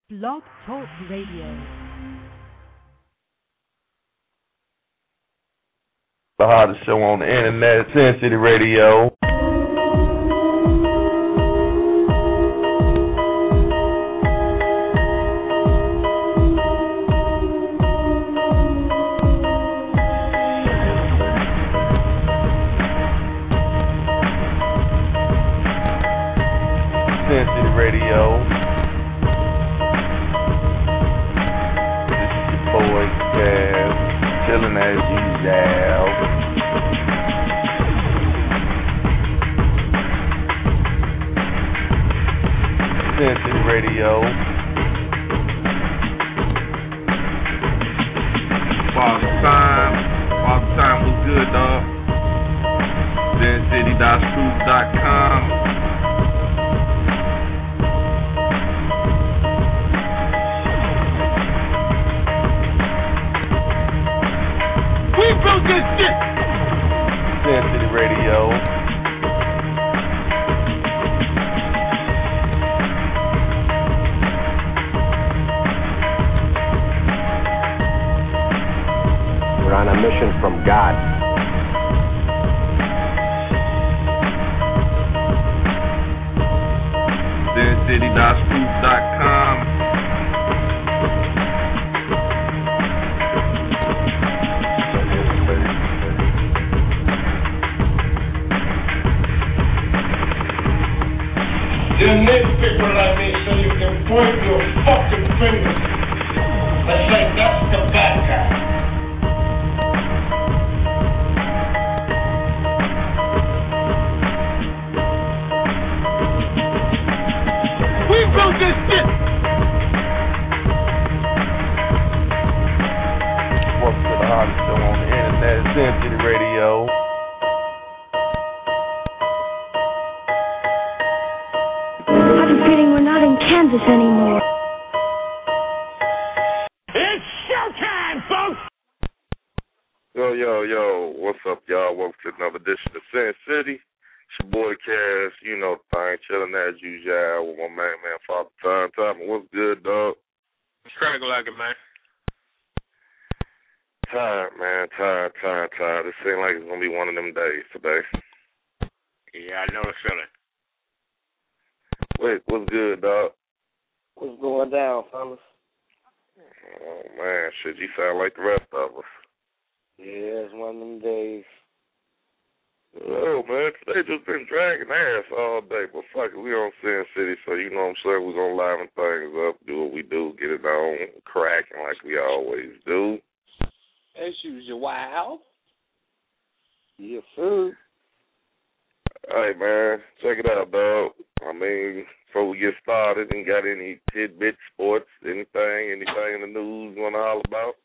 Blog Talk Radio. The hottest show on the internet, Sin City Radio. Sin City Radio. This is your boy, Cass, chilling as usual. Sin City Radio. Father Time was good, dog. SinCity.Scoop.com. We built this shit! Sin City Radio. We're on a mission from God. SinCity.Scoop.com. You nitpicker like me so you can point your fucking fingers and say that's the bad guy. We built this shit! Welcome to the hottest show on the internet, Sin City Radio. I have a feeling we're not in Kansas anymore. It's showtime, folks! Yo, what's up, y'all? Welcome to another edition of Sin City. It's your boy, Cass, you know the thing, chilling as usual with my man, Father Time. Time, what's good, dog? What's cracking like it, man? Tired, man, tired. It seems like it's going to be one of them days today. Yeah, I know the feeling. Wait, what's good, dog? What's going down, fellas? Oh, man, shit, you sound like the rest of us. Yeah, it's one of them days. Oh, man, today just been dragging ass all day, but fuck it, we on Sin City, so you know what I'm saying, we're going to liven things up, do what we do, get it on, cracking like we always do. As usual, wow. Yes, sir. Hey, man, check it out, dog. I mean, before we get started, and got any tidbit sports, anything in the news you want to holler about?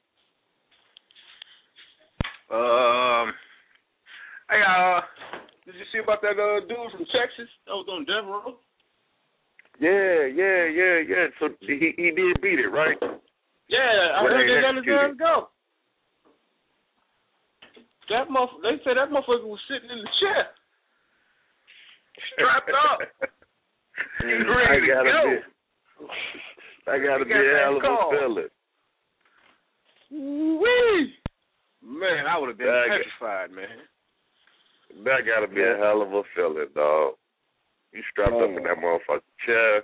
Hey, did you see about that dude from Texas that was on death row? Yeah. So he did beat it, right? Yeah, I heard they let his ass go. They said that motherfucker was sitting in the chair, strapped up. He's ready to go. I gotta be a hell of a feeling. Wee! Man, I would have been petrified, man. That gotta be a hell of a feeling, dog. You strapped up in that motherfucking chair.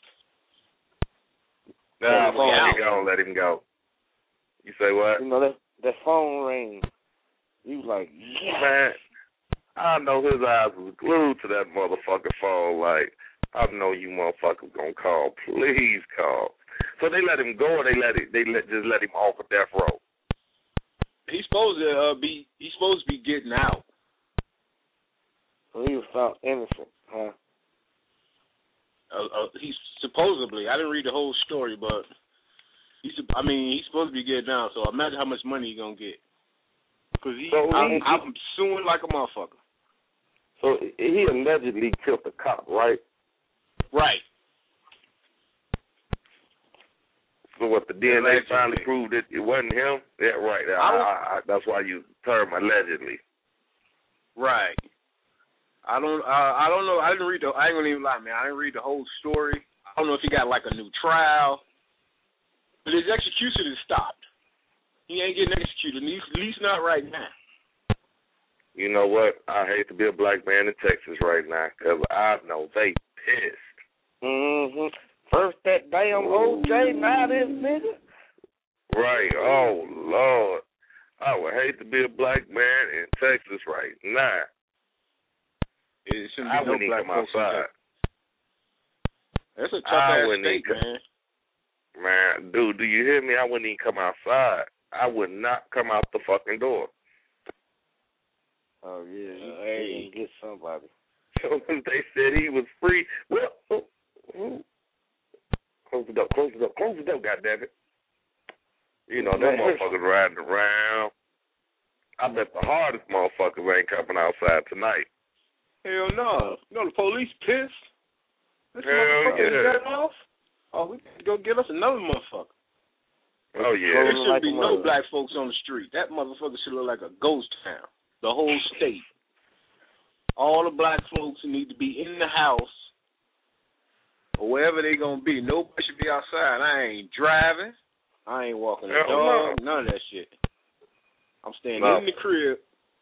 Nah, you gonna let him go. You say what? You know, that phone rang. You like, yeah. Man, I know his eyes was glued to that motherfucking phone. Like, I know you motherfuckers gonna call. Please call. So they let him go, or just let him off of death row. He's supposed to be getting out. So he was found innocent, huh? He's supposedly. I didn't read the whole story, but he's supposed to be getting out. So imagine how much money he's gonna get. Because I'm suing like a motherfucker. So he allegedly killed the cop, right? Right. So what, the DNA finally proved it wasn't him? Yeah, right. That's why you term allegedly. Right. I don't know. I ain't gonna even lie, man. I didn't read the whole story. I don't know if he got like a new trial. But his execution is stopped. He ain't getting executed, at least not right now. You know what? I hate to be a black man in Texas right now because I know they pissed. Mm-hmm. First that damn OJ, now this nigga. Right. Oh, Lord. I would hate to be a black man in Texas right now. It shouldn't I be no wouldn't black even come folks in outside. That's a tough-ass wouldn't state, even man. Man, dude, do you hear me? I wouldn't even come outside. I would not come out the fucking door. Oh, yeah, you can get somebody. They said he was free. Well, close the door, goddammit. You know, them motherfuckers riding around. I bet the hardest motherfuckers ain't coming outside tonight. Hell no. You know the police pissed? This Hell motherfucker yeah. got off? Oh, we can go get us another motherfucker. Oh, yeah. There shouldn't be no black folks on the street. That motherfucker should look like a ghost town. The whole state. All the black folks need to be in the house or wherever they going to be. Nobody should be outside. I ain't driving. I ain't walking the dog. None of that shit. I'm staying in the crib.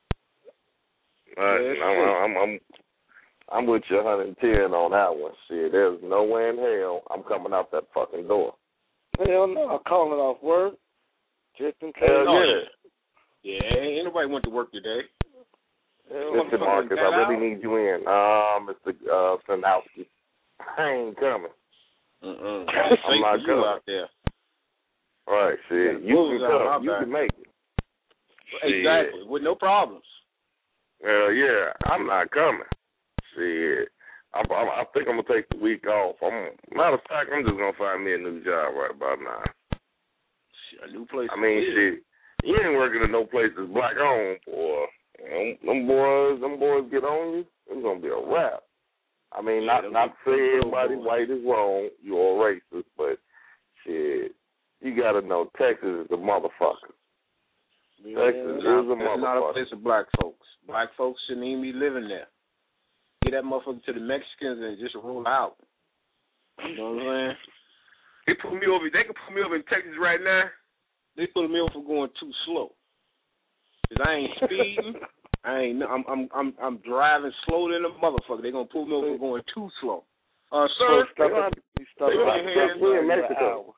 I'm with you 110 on that one. Shit, there's nowhere in hell I'm coming out that fucking door. Hell no, I'm calling off work just in case. Yeah, ain't nobody went to work today. Mr. Marcus, I really need you in. Mr. Sanowski. I ain't coming. I'm not coming out there. Right, shit. You can come. You can make it. Exactly, with no problems. Hell yeah, I'm not coming. Shit. I think I'm going to take the week off. Matter of fact, I'm just going to find me a new job right about now. A new place. I mean, shit, you ain't working at no place that's black owned, boy. Them boys get on you, it's going to be a wrap. I mean, not to say everybody white is wrong, you're a racist, but shit, you got to know Texas is a motherfucker. Texas is a motherfucker. It's not a place of black folks. Black folks shouldn't even be living there. Get that motherfucker to the Mexicans and just roll out. You know what I'm saying? They can put me over in Texas right now. They put me over for going too slow. 'Cause I ain't speeding. I'm driving slower than a motherfucker. They gonna pull me over for going too slow. Sir, they gonna catch me in Mexico.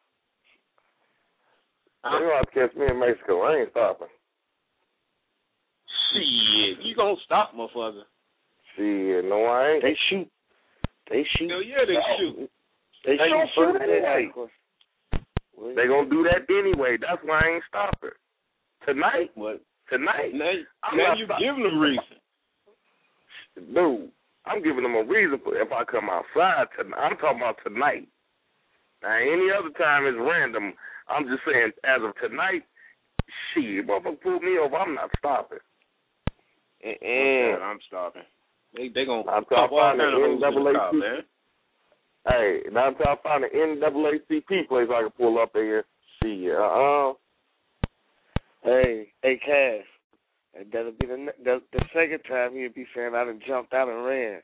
They gonna catch me in Mexico. I ain't stopping. Shit, you gonna stop, motherfucker? Shit, no, I ain't. They shoot. Hell yeah, they shoot. They shoot anyway. They gonna do that anyway. That's why I ain't stopping. Tonight? What? Tonight? Now you giving them a reason. Dude, I'm giving them a reason for if I come outside tonight. I'm talking about tonight. Now, any other time is random. I'm just saying, as of tonight, shit, motherfucker pulled me over. I'm not stopping. I'm stopping. They gonna pop all kind of holes in the car, man. Hey, now until I find an NAACP place I can pull up there. Shit, Hey, Cass. That'll be the second time he'll be saying I done jumped out and ran.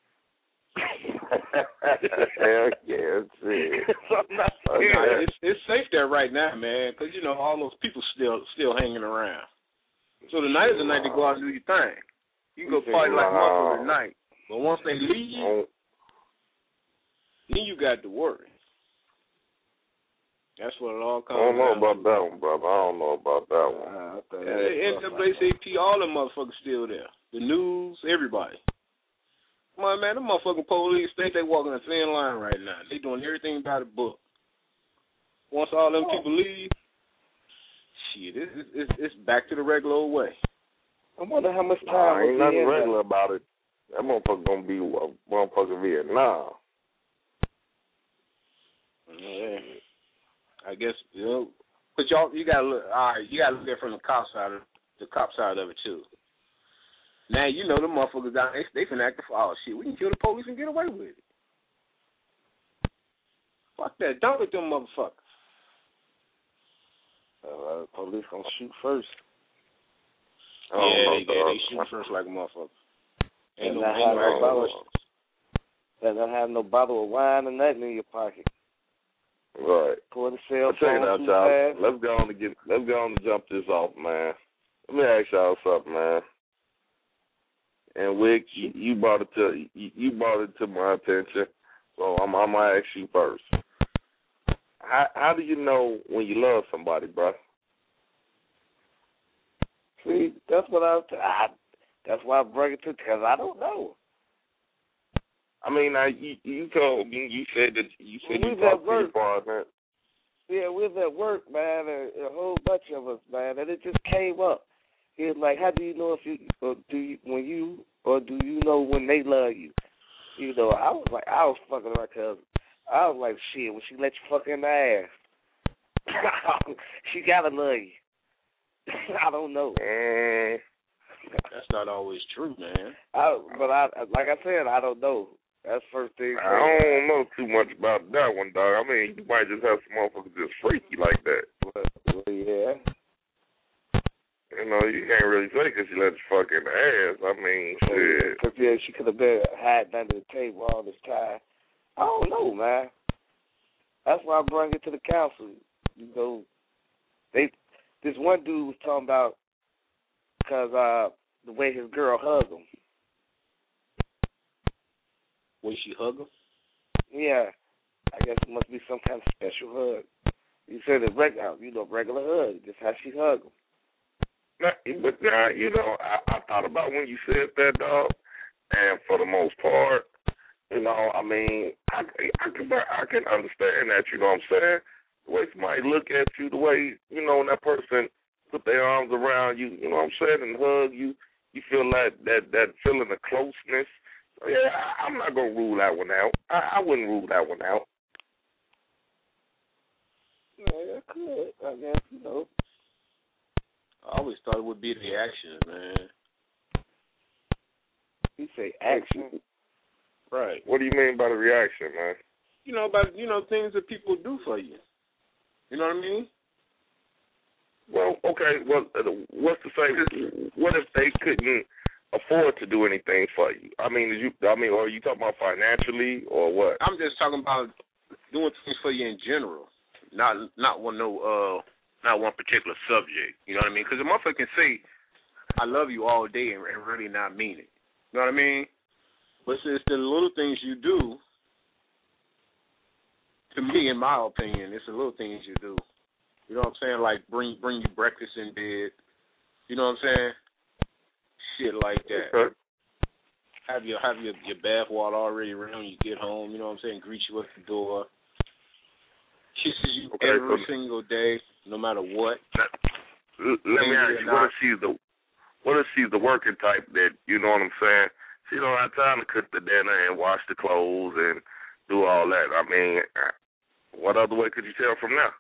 Hell yeah, shit. It's safe there right now, man, because you know all those people still hanging around. So tonight is the night to go out and do your thing. You can go party like motherfucker tonight, but once they leave, then you got to worry. That's what it all comes down to. I don't know about that one, brother. I don't know about that one. The NAACP, all them motherfuckers still there. The news, everybody. Come on, man, them motherfucking police think they walking a thin line right now. They doing everything by the book. Once all them people leave, shit, it's back to the regular old way. I wonder how much time ain't nothing regular about it. That motherfucker gonna be a motherfucker Vietnam. Yeah. I guess but you gotta look. All right, you gotta look at it from the cop side of it too. Now you know the motherfuckers out there, they finna act oh shit, we can kill the police and get away with it. Fuck that, don't let them motherfuckers. The police gonna shoot first. Yeah, they shoot first like a motherfucker. Ain't no They don't have no bottle of wine or nothing in your pocket. Right. For the cell Check it out, phone y'all. Let's go on and jump this off, man. Let me ask y'all something, man. And Wick, you brought it to my attention, so I'm gonna ask you first. How do you know when you love somebody, bro? See, that's what that's why I bring it to, because I don't know. I mean, you told me, you said you talked to your partner. Yeah, we was at work, man, a whole bunch of us, man, and it just came up. He was like, how do you know do you know when they love you? You know, I was fucking my cousin. I was like, shit, when she let you fuck in the ass, she gotta love you. I don't know. That's not always true, man. Like I said, I don't know. That's first thing. I don't know too much about that one, dog. I mean, you might just have some motherfuckers just freaky like that. Well, yeah. You know, you can't really say because she let you fuck in the ass. I mean, shit. Because, yeah, she could have been hiding under the table all this time. I don't know, man. That's why I brought it to the council. You know, this one dude was talking about because the way his girl hugged him. Way she hug him? Yeah. I guess it must be some kind of special hug. You said it's regular hug, just how she hugged him. But you know, I thought about when you said that, dog, and for the most part, you know, I mean, I can understand that, you know what I'm saying? The way somebody look at you, the way, you know, when that person put their arms around you, you know what I'm saying, and hug you, you feel that feeling of closeness. So, yeah, I'm not going to rule that one out. I wouldn't rule that one out. Yeah, I could, I guess, you know. I always thought it would be the actions, man. You say action? Right. What do you mean by the reaction, man? You know, about, things that people do for you. You know what I mean? Well, okay, what's to say, what if they couldn't afford to do anything for you? I mean, are you talking about financially or what? I'm just talking about doing things for you in general, not one particular subject. You know what I mean? Because a motherfucker can say, I love you all day and really not mean it. You know what I mean? But it's the little things you do, to me, in my opinion, it's the little things you do. You know what I'm saying? Like bring you breakfast in bed. You know what I'm saying? Shit like that. Okay. Have your bath water already around when you get home. You know what I'm saying? Greet you at the door. Kisses you every single day, no matter what. Let me ask you, what if she's the working type that, you know what I'm saying? She don't have time to cook the dinner and wash the clothes and do all that. I mean, what other way could you tell from now?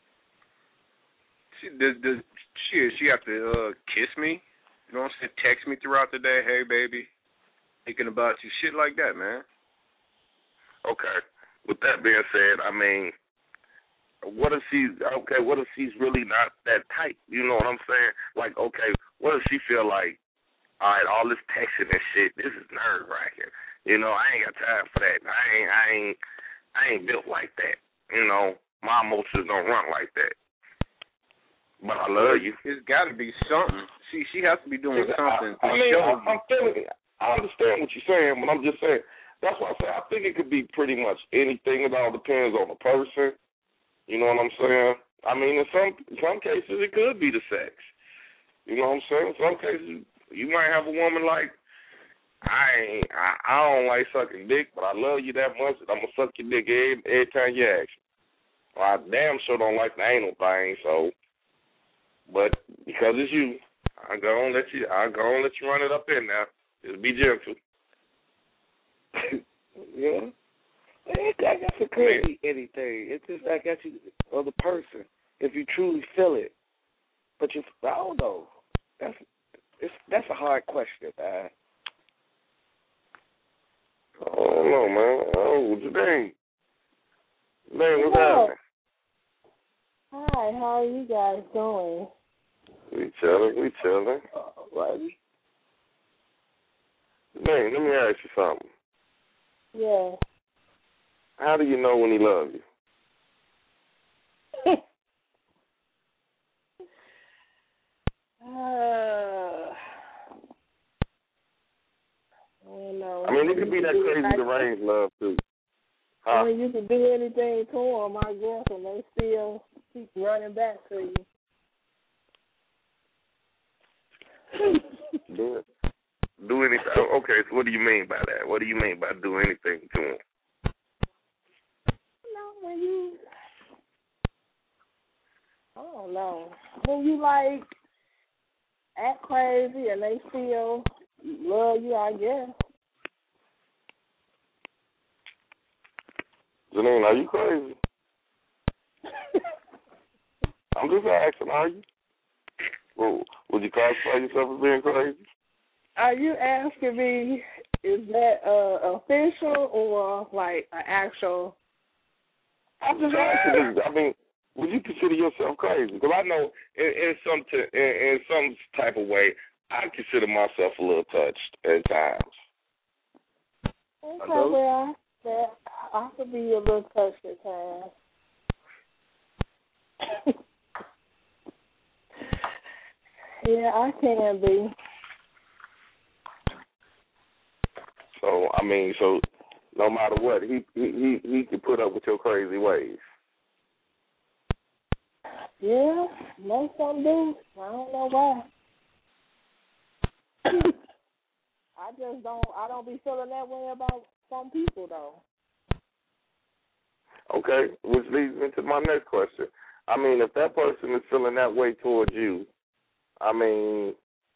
She have to kiss me, you know what I'm saying? Text me throughout the day, hey baby, thinking about you, shit like that, man. Okay. With that being said, I mean, what if she's really not that type? You know what I'm saying? Like, okay, what if she feel like, all right, all this texting and shit, this is nerve wracking. You know, I ain't got time for that. I ain't built like that. You know, my emotions don't run like that. But I love you. It's got to be something. She has to be doing something. I'm feeling it. I understand what you're saying, but I'm just saying, that's why I say I think it could be pretty much anything. It all depends on the person. You know what I'm saying? I mean, in some cases, it could be the sex. You know what I'm saying? In some cases, you might have a woman like, I don't like sucking dick, but I love you that much that I'm going to suck your dick every time you ask me. Well, I damn sure don't like the anal thing, so... But because it's you, I'll go and let you run it up in now. Just be gentle. Yeah. I guess it could be anything. It's just I guess you or the person, if you truly feel it. But I don't know. That's a hard question, man. I don't know, man. Oh, Janae, what's happening? Hi, how are you guys doing? We chilling. Right. Janae, let me ask you something. Yeah. How do you know when he loves you? be that crazy deranged love too. I mean, you can do anything to them, I guess, and they still keep running back to you. Do anything. Okay, so what do you mean by that? What do you mean by do anything to them? When you, I don't know, when you like act crazy and they still love you, I guess. Janine, are you crazy? I'm just asking, are you? Well, would you classify yourself as being crazy? Are you asking me, is that official or like an actual? I'm just asking. I mean, would you consider yourself crazy? Because I know in some type of way, I consider myself a little touched at times. Okay, well, I could be a little touched at times. Yeah, I can be. So I mean, no matter what, he can put up with your crazy ways. Yeah, most of them do. I don't know why. I don't be feeling that way about some people, though. Okay, which leads me to my next question. I mean, if that person is feeling that way towards you, I mean,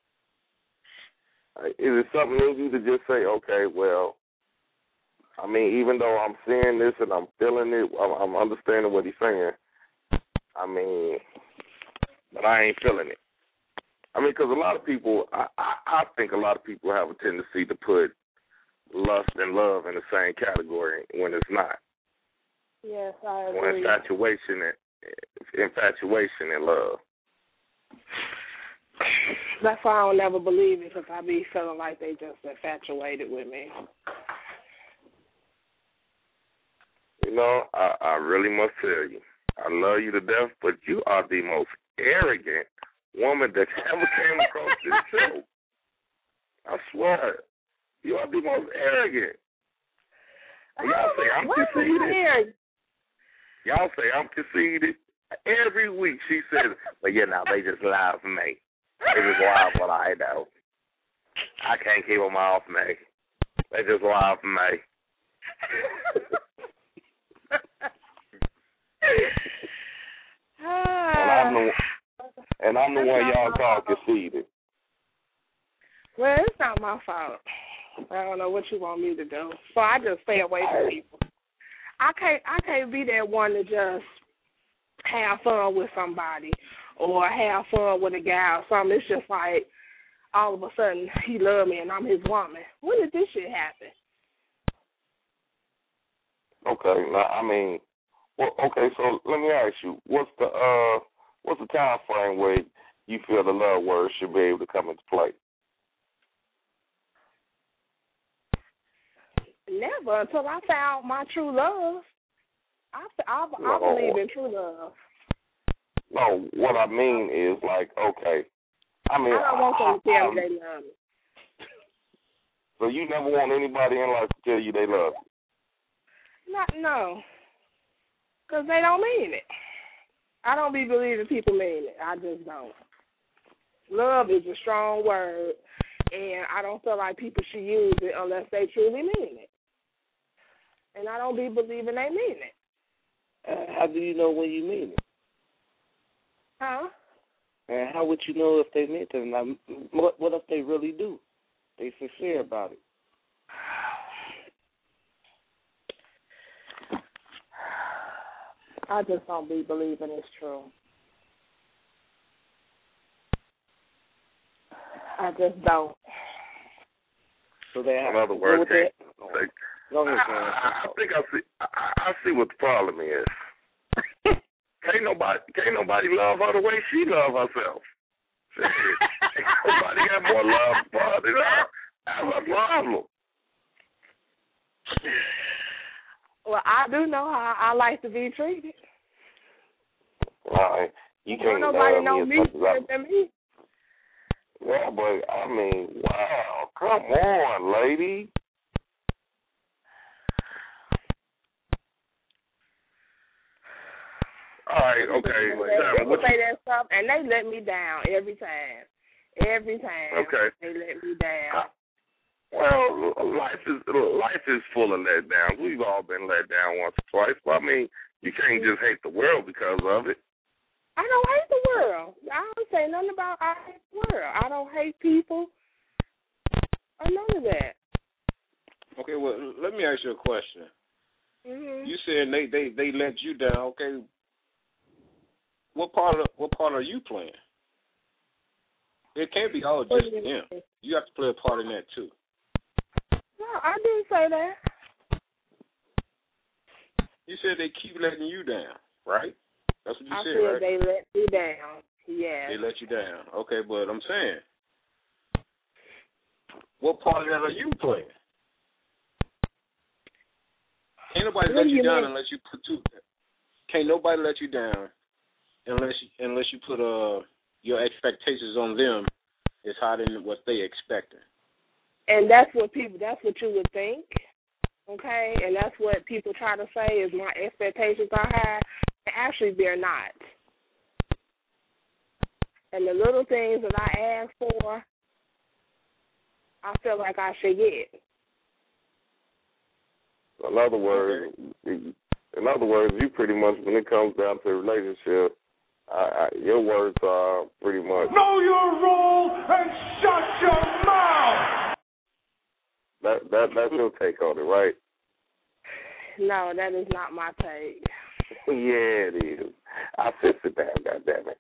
is it something in you to just say, okay, well, I mean, even though I'm seeing this and I'm feeling it, I'm understanding what he's saying, I mean, but I ain't feeling it. I mean, because a lot of people, I think a lot of people have a tendency to put lust and love in the same category when it's not. Yes, I agree. When infatuation and love. That's why I don't never believe it, because I be feeling like they just infatuated with me. You know, I really must tell you, I love you to death, but you are the most arrogant woman that ever came across this show. I swear. You are the most arrogant. Y'all say I'm conceited. Y'all say I'm conceited. Every week she says, but you know, they just lie for me. They just lie for what I know. I can't keep them off me. They just lie for me. And I'm the one y'all call conceited. Well, it's not my fault. I don't know what you want me to do. So I just stay away from people. I can't be that one to just have fun with somebody or have fun with a guy or something. It's just like all of a sudden he love me and I'm his woman. When did this shit happen? Okay, now I mean, well, okay. So let me ask you, what's the time frame where you feel the love word should be able to come into play? Never until I found my true love. I believe in true love. No, what I mean is like, okay. I mean, I don't want them to tell me they love me. So you never want anybody in life to tell you they love you? No. Because they don't mean it. I don't be believing people mean it. I just don't. Love is a strong word, and I don't feel like people should use it unless they truly mean it. And I don't be believing they mean it. How do you know when you mean it? Huh? And how would you know if they meant it? Now, what if they really do? They sincere about it. I just don't be believing it's true. I just don't. So they have. In other words, Go ahead, I think I see what the problem is. Can't nobody love her the way she love herself. Ain't nobody got more love for her than her. That's a problem. Well, I do know how I like to be treated. Right. You can't nobody know me better than me. Yeah, but I mean, wow, come on, lady. All right, okay. They say that stuff, and they let me down every time. Every time. Okay. They let me down. Well, life is full of letdowns. We've all been let down once or twice. But, I mean, you can't just hate the world because of it. I don't hate the world. I don't say nothing about I hate the world. I don't hate people or none of that. Okay, well, let me ask you a question. Mm-hmm. You said they let you down. Okay, what part are you playing? It can't be all just them. You have to play a part in that too. No, I didn't say that. You said they keep letting you down, right? That's what you said, right? right? They let me down. Yes. They let you down. Okay, but I'm saying, what part of that are you playing? Can't nobody let you down unless you put two. Can't nobody let you down unless you put your expectations on them is higher than what they expecting. And that's what you would think, okay? And that's what people try to say is my expectations are high. Actually, they're not. And the little things that I ask for, I feel like I should get. In other words, you pretty much, when it comes down to a relationship, your words are pretty much know your role and shut your mouth. That's your take on it, right? No, that is not my take. Yeah, it is. I said sit down, goddammit.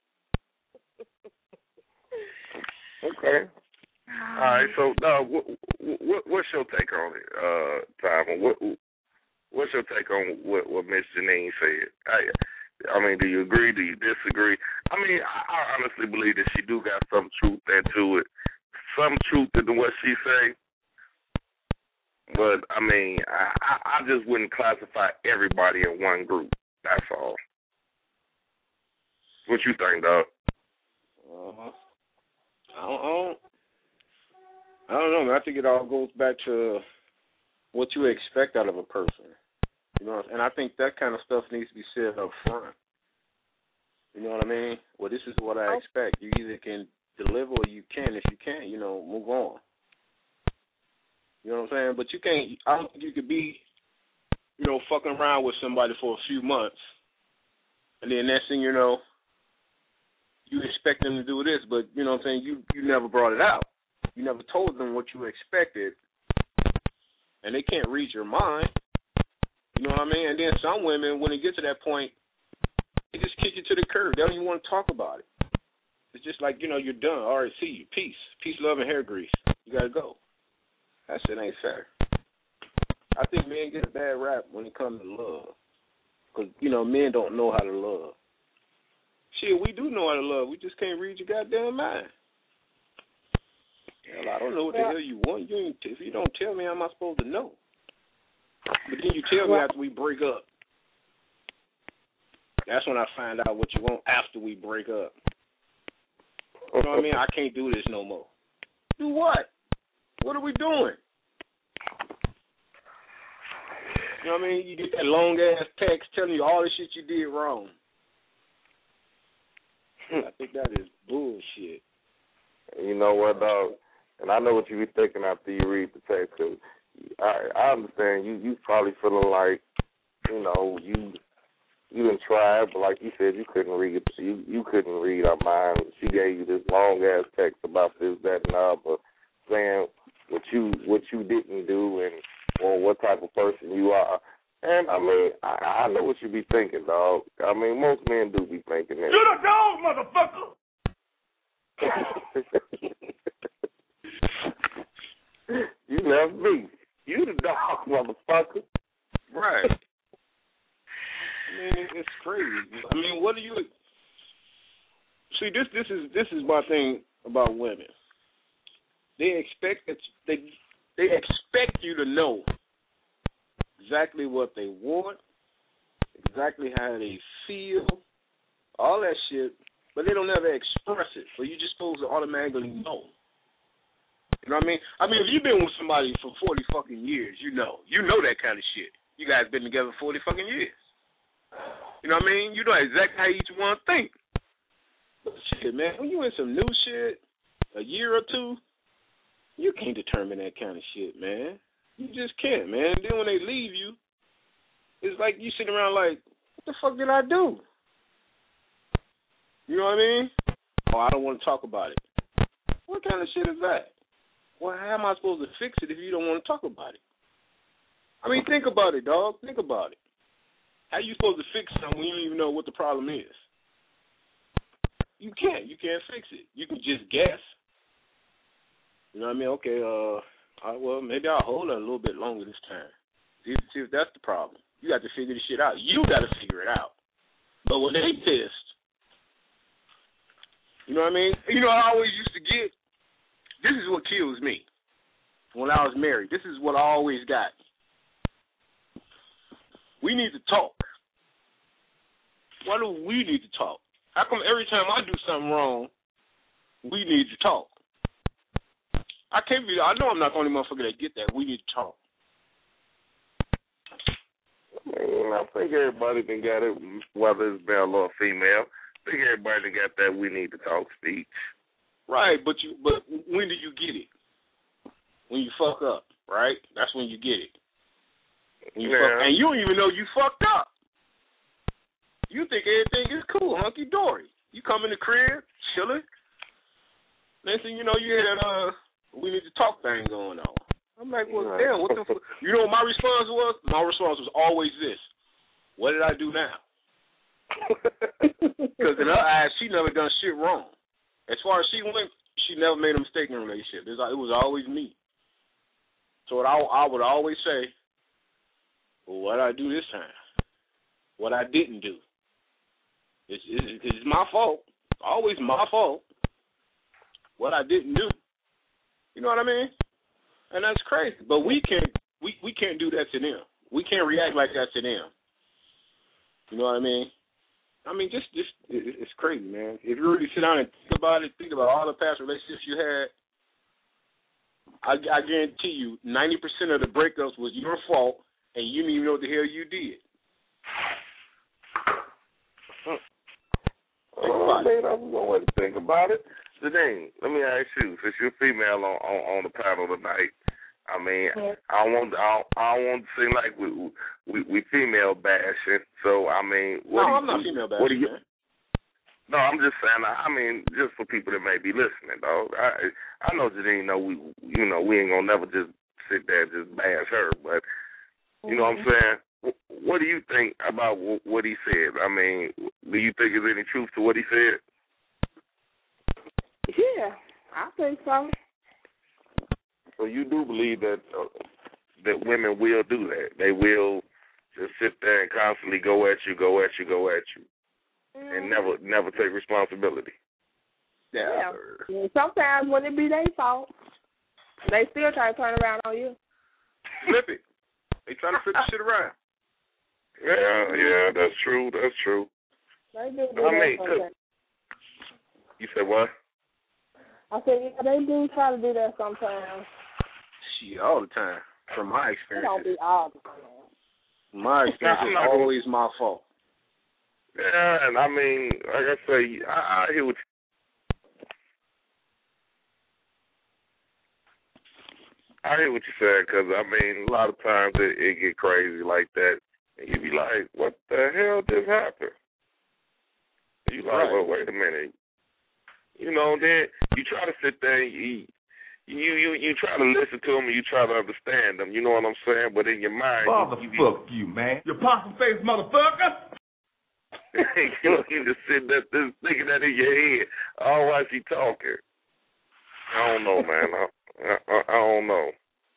Okay. All right. So, what's your take on it, Tom? What's your take on what Miss Janine said? I mean, do you agree? Do you disagree? I mean, I honestly believe that she do got some truth into it, some truth into what she say. But I mean, I just wouldn't classify everybody in one group. That's all. What you think, dog? I don't know, man. I think it all goes back to what you expect out of a person. You know, and I think that kind of stuff needs to be said up front. You know what I mean? Well, this is what I expect. You either can deliver or you can. If you can't, move on. You know what I'm saying? But you can't. I don't think you could be, fucking around with somebody for a few months, and then next thing you know, you expect them to do this, but you know what I'm saying? You never brought it out. You never told them what you expected, and they can't read your mind. You know what I mean? And then some women, when they get to that point, they just kick you to the curb. They don't even want to talk about it. It's just like, you're done. All right, see you. Peace. Peace, love, and hair grease. You got to go. That shit ain't fair. I think men get a bad rap when it comes to love. Because, men don't know how to love. Shit, we do know how to love. We just can't read your goddamn mind. Hell, I don't know what the hell you want. If you don't tell me, how am I supposed to know? But then you tell me after we break up. That's when I find out what you want after we break up. You know what I mean? I can't do this no more. Do what? What are we doing? You know what I mean? You get that long-ass text telling you all the shit you did wrong. I think that is bullshit. You know what, dog? And I know what you be thinking after you read the text. Cause I understand you probably feeling like, you didn't try, but like you said, you couldn't read. You couldn't read our mind. She gave you this long-ass text about this, that, and the other, saying what you didn't do and or what type of person you are. And, I mean, I know what you be thinking, dog. I mean, most men do be thinking that. You're the dog, motherfucker! You left me. You the dog, motherfucker. Right. I mean, it's crazy. I mean, what do you... See, this is my thing about women. They expect they expect you to know exactly what they want, exactly how they feel, all that shit, but they don't ever express it. So you're just supposed to automatically know. You know what I mean? I mean, if you've been with somebody for 40 fucking years, you know that kind of shit. You guys been together 40 fucking years. You know what I mean? You know exactly how each one think. But shit, man, when you in some new shit, a year or two, you can't determine that kind of shit, man. You just can't, man. Then when they leave you, it's like you sitting around like, what the fuck did I do? You know what I mean? Oh, I don't want to talk about it. What kind of shit is that? Well, how am I supposed to fix it if you don't want to talk about it? I mean, think about it, dog. Think about it. How you supposed to fix something when you don't even know what the problem is? You can't. You can't fix it. You can just guess. You know what I mean? Okay, all right, well, maybe I'll hold it a little bit longer this time. See if that's the problem. You got to figure this shit out. You got to figure it out. But when they pissed, you know what I mean? You know, I always used to get, this is what kills me. When I was married, this is what I always got. We need to talk. Why do we need to talk? How come every time I do something wrong, we need to talk? I know I'm not the only motherfucker that get that. We need to talk. I think everybody done got it, whether it's male or female. I think everybody done got that we need to talk speech. Right, but when do you get it? When you fuck up, right? That's when you get it. When you fuck, and you don't even know you fucked up. You think everything is cool, hunky dory. You come in the crib, chilling. Next thing you know, you hear that we need to talk thing going on. I'm like, well, damn, what the fuck? You know what my response was? My response was always this. What did I do now? Because in her eyes, she never done shit wrong. As far as she went, she never made a mistake in a relationship. It was always me. So I would always say, well, what did I do this time? What I didn't do. It's my fault. Always my fault. What I didn't do. You know what I mean? And that's crazy. But we can't do that to them. We can't react like that to them. You know what I mean? I mean, just it's crazy, man. If you really sit down and think about it, think about all the past relationships you had, I guarantee you 90% of the breakups was your fault, and you didn't even know what the hell you did. I mean, I'm going to think about it. Zidane, let me ask you, since you're female on the panel tonight, I mean, I don't want to seem like we female bashing. So I mean, I'm not female bashing. No, I'm just saying. I mean, just for people that may be listening, dog. I know Zidane. We ain't gonna never just sit there and just bash her, but you know what I'm saying. What do you think about what he said? I mean, do you think there's any truth to what he said? Yeah, I think so. So you do believe that women will do that? They will just sit there and constantly go at you, and never take responsibility. Yeah. Sometimes when it be their fault, they still try to turn around on you. Flip it. They try to flip the shit around. Yeah, that's true. They do that sometimes. You said what? I said, yeah, they do try to do that sometimes. Shit, all the time. From my experience. It don't be all the time. My experience is always my fault. Yeah, and I mean, like I say, I hear what you said, because, I mean, a lot of times it get crazy like that, and you be like, what the hell just happened? You like, well, wait a minute. You know, then you try to sit there and you try to listen to them and you try to understand them. You know what I'm saying? But in your mind, fuck you, man. You possum face motherfucker. you just sitting there thinking that in your head. Oh, why is he talking? I don't know, man. I don't know.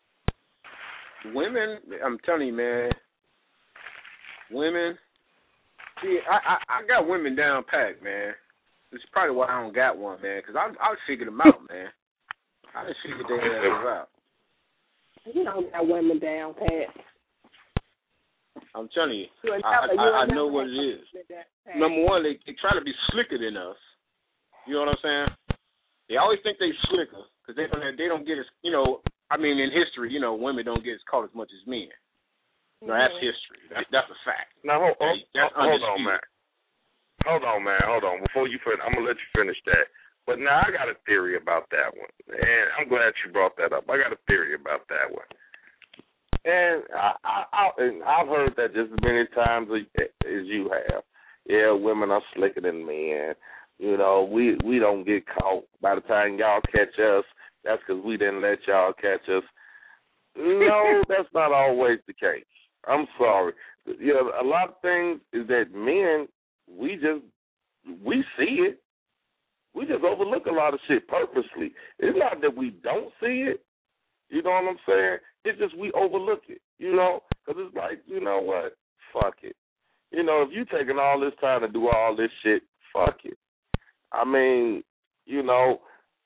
Women, I'm telling you, man. Women. See, I got women down packed, man. It's probably why I don't got one, man, because I figured them out, man. I just figured their asses out. You don't got women down pat. I'm telling you, I know what it is. Number one, they try to be slicker than us. You know what I'm saying? They always think they slicker because they don't get as, you know, I mean, in history, you know, women don't get as caught as much as men. No, that's history. That's a fact. Now, hold on, man. Hold on. Before you finish, I'm going to let you finish that. But now I got a theory about that one. And I'm glad you brought that up. I got a theory about that one. And I've heard that just as many times as you have. Yeah, women are slicker than men. You know, we don't get caught. By the time y'all catch us, that's because we didn't let y'all catch us. No, that's not always the case. I'm sorry. You know, a lot of things is that men, we see it. We just overlook a lot of shit purposely. It's not that we don't see it. You know what I'm saying? It's just we overlook it, you know, because it's like, you know what? Fuck it. You know, if you taking all this time to do all this shit, fuck it. I mean, you know,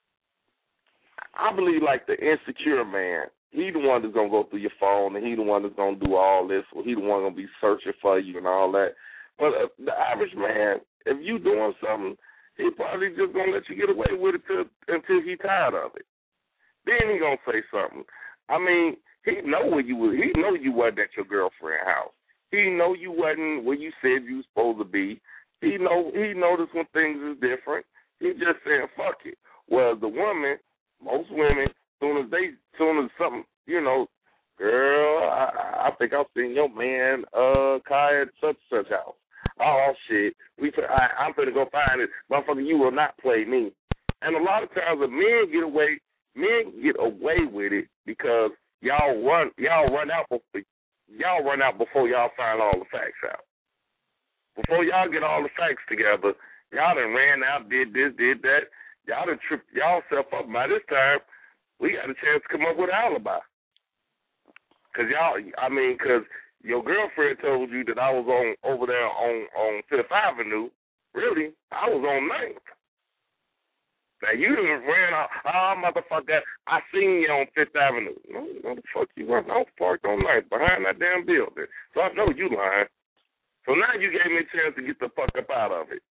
I believe like the insecure man, he the one that's going to go through your phone, and he the one that's going to do all this, or he the one going to be searching for you and all that. But the average man, if you doing something, he probably just going to let you get away with it until he tired of it. Then he going to say something. I mean, he know where you was. He know you wasn't at your girlfriend's house. He know you wasn't where you said you was supposed to be. He noticed when things is different. He just saying, fuck it. Well, the woman, most women, soon as something, you know, girl, I think I've seen your man, Kai at such and such house. Oh, shit. I'm going to go find it. Motherfucker, you will not play me. And a lot of times the men get away with it because y'all run out before y'all find all the facts out. Before y'all get all the facts together, y'all done ran out, did this, did that. Y'all done tripped y'all self up. By this time, we got a chance to come up with an alibi. Because your girlfriend told you that I was over there on Fifth Avenue. Really, I was on 9th. Now, you done ran out. Oh, motherfucker, I seen you on Fifth Avenue. No, the fuck you weren't. I was parked on 9th behind that damn building. So I know you lying. So now you gave me a chance to get the fuck up out of it.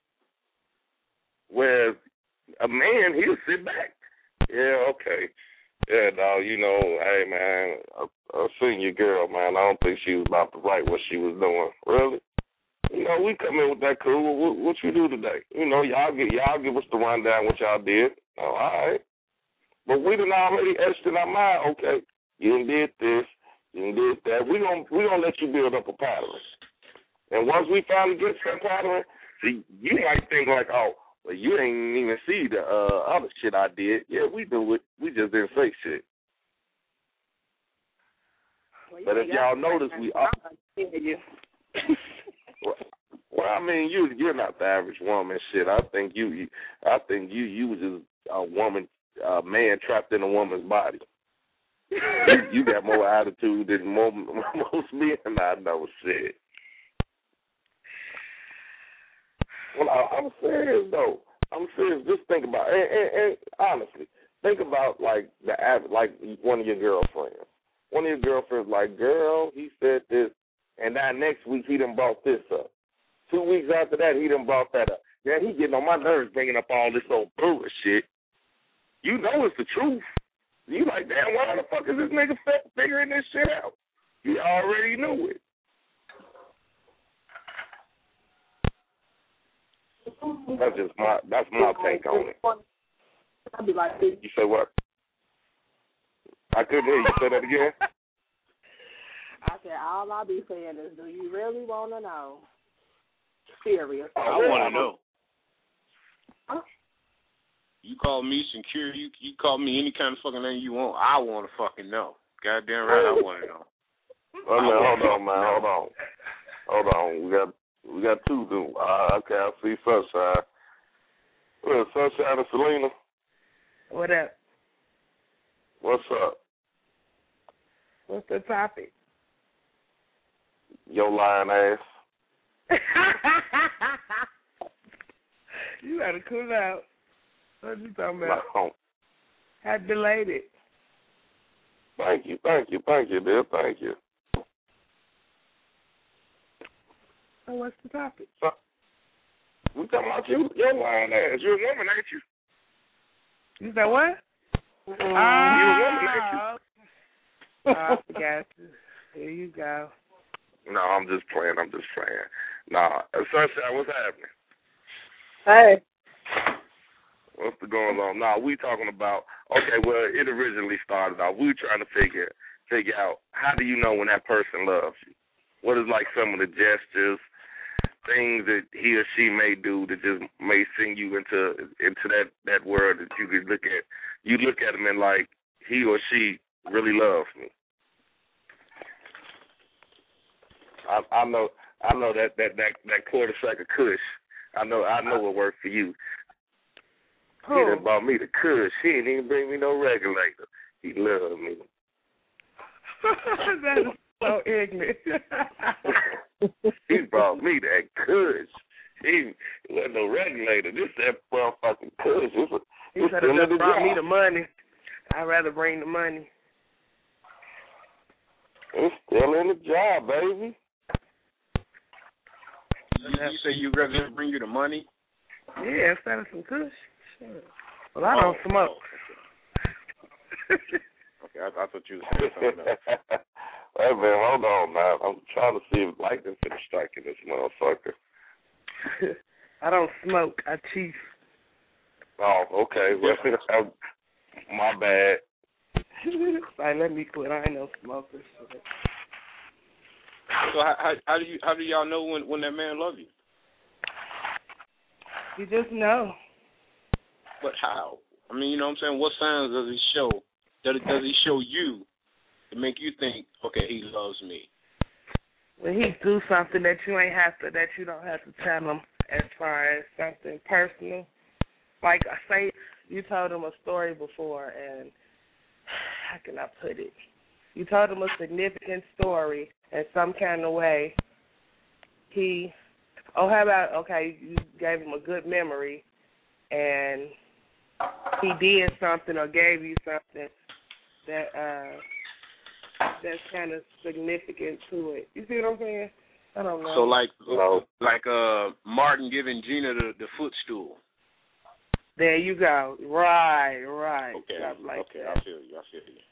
Whereas a man, he'll sit back. Yeah, okay. Yeah, dog, you know, hey, man, I seen your girl, man. I don't think she was about to write what she was doing. Really? You know, we come in with that cool. What you do today? You know, y'all give us the rundown what y'all did. Oh, all right. But we done already etched in our mind, okay, you done did this, you done did that. We gonna let you build up a pattern. And once we finally get that pattern, see, you might think like, oh, well, you ain't even see the other shit I did. Yeah, we do it. We just didn't say shit. Well, but if y'all notice, we all. Well, I mean, you're not the average woman. Shit, I think you was just a woman, a man trapped in a woman's body. you got more attitude than most men I know. Shit. Well, I'm serious though. I'm serious. Just think about and honestly, think about like one of your girlfriends. One of your girlfriends like, girl, he said this, and now next week he done brought this up. 2 weeks after that, he done brought that up. Now he getting on my nerves bringing up all this old bullshit. You know it's the truth. You like, damn, why the fuck is this nigga figuring this shit out? You already knew it. That's my take on it. I'd be like this. You say what? I couldn't hear you. Say that again. I said all I be saying is, do you really want to know? Serious. I want to know. Huh? You call me secure. You call me any kind of fucking name you want. I want to fucking know. Goddamn right, I want to know. Hold on. We got two. Okay, I see Sunshine. Well, Sunshine and Selena. What up? What's up? What's the topic? Your lying ass. You gotta cool out. What you talking about? No. I delayed it. Thank you, dear. Thank you. So what's the topic? We talking about you, your lying ass. You're a woman, ain't you? You said what? You're a woman, ain't you? I forgot you. Here you go. No, I'm just playing. Nah, Sunshine, what's happening? Hey. What's going on? Nah, we talking about, okay, well, it originally started off, we were trying to figure out, how do you know when that person loves you? What is like some of the gestures, things that he or she may do that just may send you into that world that you could look at. You look at him and like, he or she really loves me. I know that quarter sack of Kush. I know what worked for you. He done bought me the Kush. He didn't even bring me no regulator. He loved me. That is so ignorant. He brought me that Kush. He wasn't no regulator. This that motherfucking Kush. He could have just brought me the money. I'd rather bring the money. It's still in the job, baby. You say you'd rather bring you the money? Yeah, instead of some Kush. Sure. Well, I don't smoke. Okay, I thought you were saying something else. Hey, man, hold on, man. I'm trying to see if lightning finished striking this motherfucker. I don't smoke. I chief. Oh, okay. Well, my bad. Like, let me quit. I ain't no smoker. So how do y'all know when that man love you? You just know. But how? I mean, you know what I'm saying? What signs does he show? Does he show you to make you think, okay, he loves me? When he do something that you don't have to tell him, as far as something personal. Like, say you told him a story before, and how can I put it? You told him a significant story in some kind of way. You gave him a good memory, and he did something or gave you something that's kind of significant to it. You see what I'm saying? I don't know. So like Martin giving Gina the footstool. There you go. Right. Okay, like okay, that. I feel you.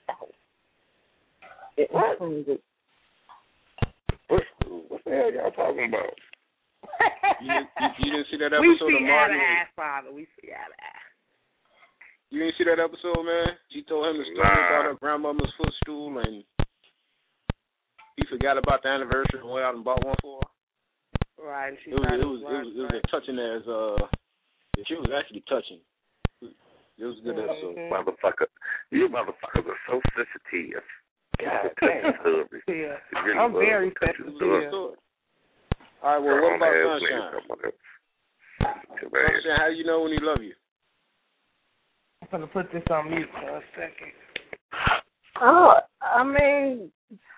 What the hell y'all talking about? You didn't see that episode We see of Martin? Father. We see eye to eye. You didn't see that episode, man? She told him the story about her grandmama's footstool, and he forgot about the anniversary and went out and bought one for her. Right. It was as touching as she was actually touching. It was a good episode. You motherfuckers are so sensitive. God damn. Yeah. Really I'm very sensitive. All right, well, what about Sunshine? Sunshine, how do you know when he love you? I'm going to put this on mute for a second. Oh, I mean,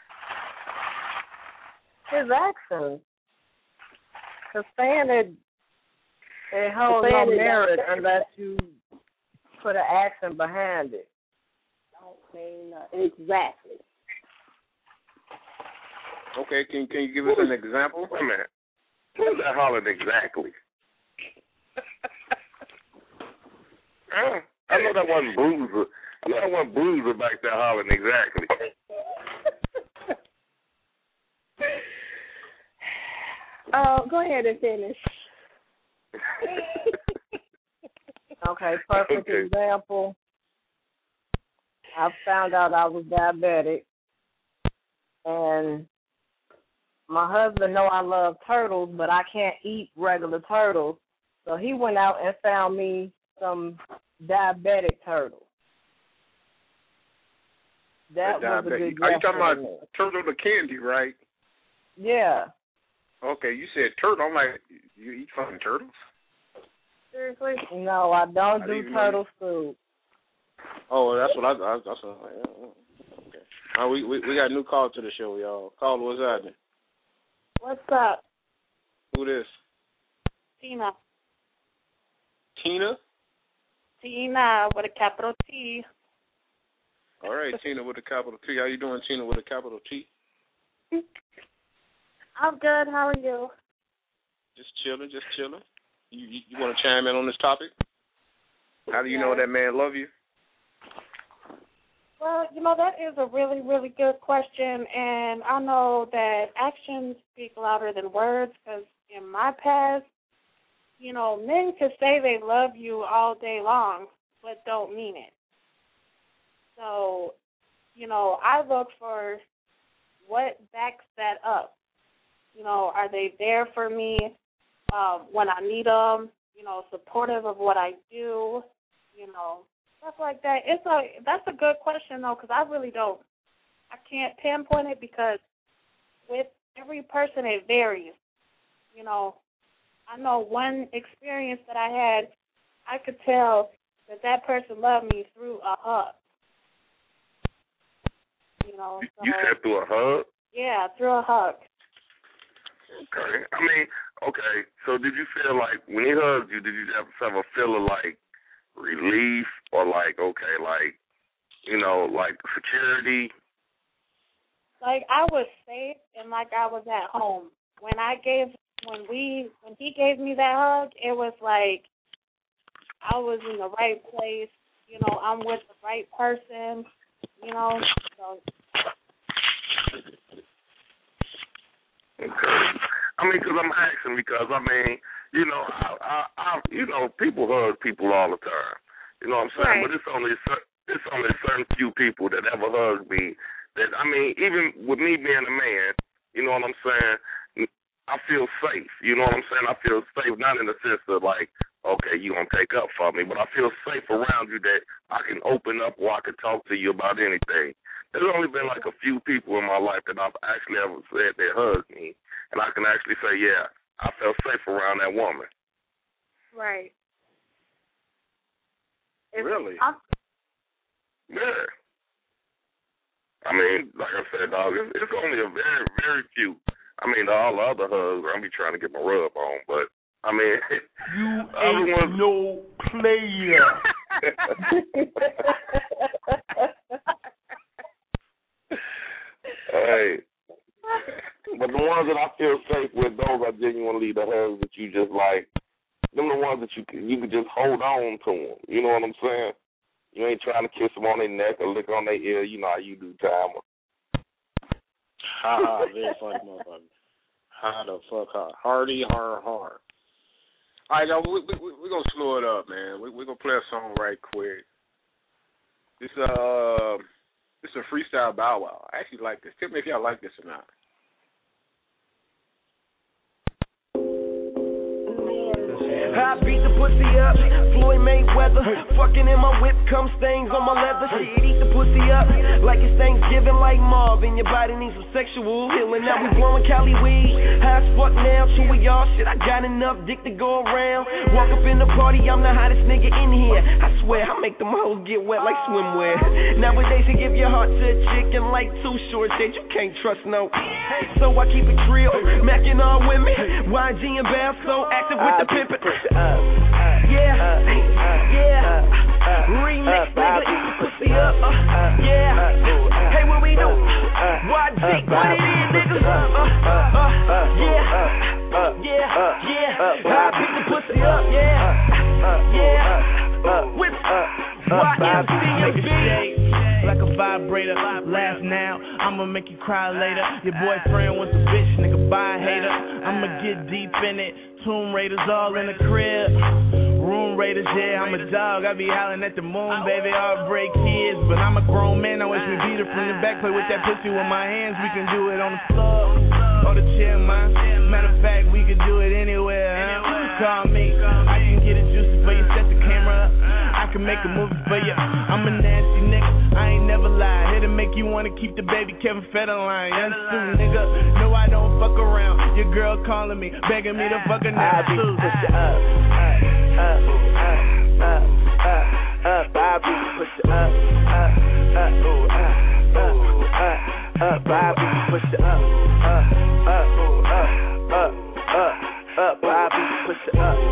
his actions. Because saying it holds no merit unless you put an action behind it. Don't mean exactly. Okay, can you give us an example? Wait a minute. Who's that hollering exactly? I know that wasn't Bruiser. I know that wasn't Bruiser back there hollering exactly. Go ahead and finish. Okay, perfect example. I found out I was diabetic, and my husband know I love turtles, but I can't eat regular turtles. So he went out and found me some diabetic turtles. That was a good gesture. Are you talking about turtle the candy, right? Yeah. Okay, you said turtle. I'm like, you eat fucking turtles? Seriously? No, I don't do turtle soup. Oh, that's what I was like. Yeah, okay. All right, we got a new call to the show, y'all. Caller, what's happening? What's up? Who this? Tina. Tina? Tina with a capital T. All right, Tina with a capital T. How you doing, Tina with a capital T? I'm good. How are you? Just chilling. You want to chime in on this topic? How do you know that man love you? Well, that is a really, really good question, and I know that actions speak louder than words, because in my past, men could say they love you all day long, but don't mean it. So, I look for what backs that up. Are they there for me when I need them? Supportive of what I do? Stuff like that. That's a good question though, because I can't pinpoint it, because with every person it varies. I know one experience that I had, I could tell that person loved me through a hug. You said through a hug? Yeah, through a hug. Okay. Okay. So did you feel like when he hugged you, did you ever a feeling like relief or like security? Like I was safe and like I was at home. When he gave me that hug, it was like I was in the right place. I'm with the right person. So. Okay. Because I'm asking because people hug people all the time. You know what I'm saying? Right. But it's only certain few people that ever hug me. That even with me being a man, you know what I'm saying? I feel safe. You know what I'm saying? I feel safe, not in the sense of like, okay, you gonna take up for me, but I feel safe around you that I can open up or I can talk to you about anything. There's only been like a few people in my life that I've actually ever said they hugged me, and I can actually say, yeah, I felt safe around that woman. Right. Really? Yeah. Like I said, dog, it's only a very, very few. All the other hugs, I'm be trying to get my rub on, but, you ain't no player. Hey. But the ones that I feel safe with, those are genuinely the hugs that you just like, them the ones that you can just hold on to them. You know what I'm saying? You ain't trying to kiss them on their neck or lick on their ear. You know how you do, Timer. Very funny motherfucker. How the fuck hard? Hardy, hard. All right, y'all, we're going to slow it up, man. We're going to play a song right quick. This is a freestyle Bow Wow. I actually like this. Tell me if y'all like this or not. I beat the pussy up, Floyd Mayweather. Fucking in my whip, come stains on my leather. Shit, eat the pussy up like it's Thanksgiving, like Marvin. Your body needs some sexual healing. Now we blowing Cali weed, high as fuck now. True with y'all shit, I got enough dick to go around. Walk up in the party, I'm the hottest nigga in here. I swear, I make them hoes get wet like swimwear. Nowadays you give your heart to a chick and like Too Short shit, you can't trust no. So I keep it real, macking all women. YG and Bell so active with the pimpin'. Remix, nigga, eat the pussy up. Hey, what we do? YG, what it is, nigga? I beat the pussy up, with YMCMB. Like a vibrator, laugh now, I'ma make you cry later. Your boyfriend was a bitch, nigga, bye hater. I'ma get deep in it, Tomb Raiders all in the crib. Room Raiders, yeah, I'm a dog, I be howling at the moon, baby, heartbreak kids. But I'm a grown man, I wish we beat it from the back. Play with that pussy with my hands, we can do it on the floor or the chair, man. Matter of fact, we can do it anywhere, Call me, I can get it juicy for you, set the camera up. I can make a movie for you, I'm a nasty nigga, I ain't never lie. Here to make you wanna keep the baby Kevin Federline. Young Sue, nigga, no I don't fuck around. Your girl calling me, begging me to fuck her now too. Push it up, Bobby, push it up, Bobby, push it up, Bobby, push it up,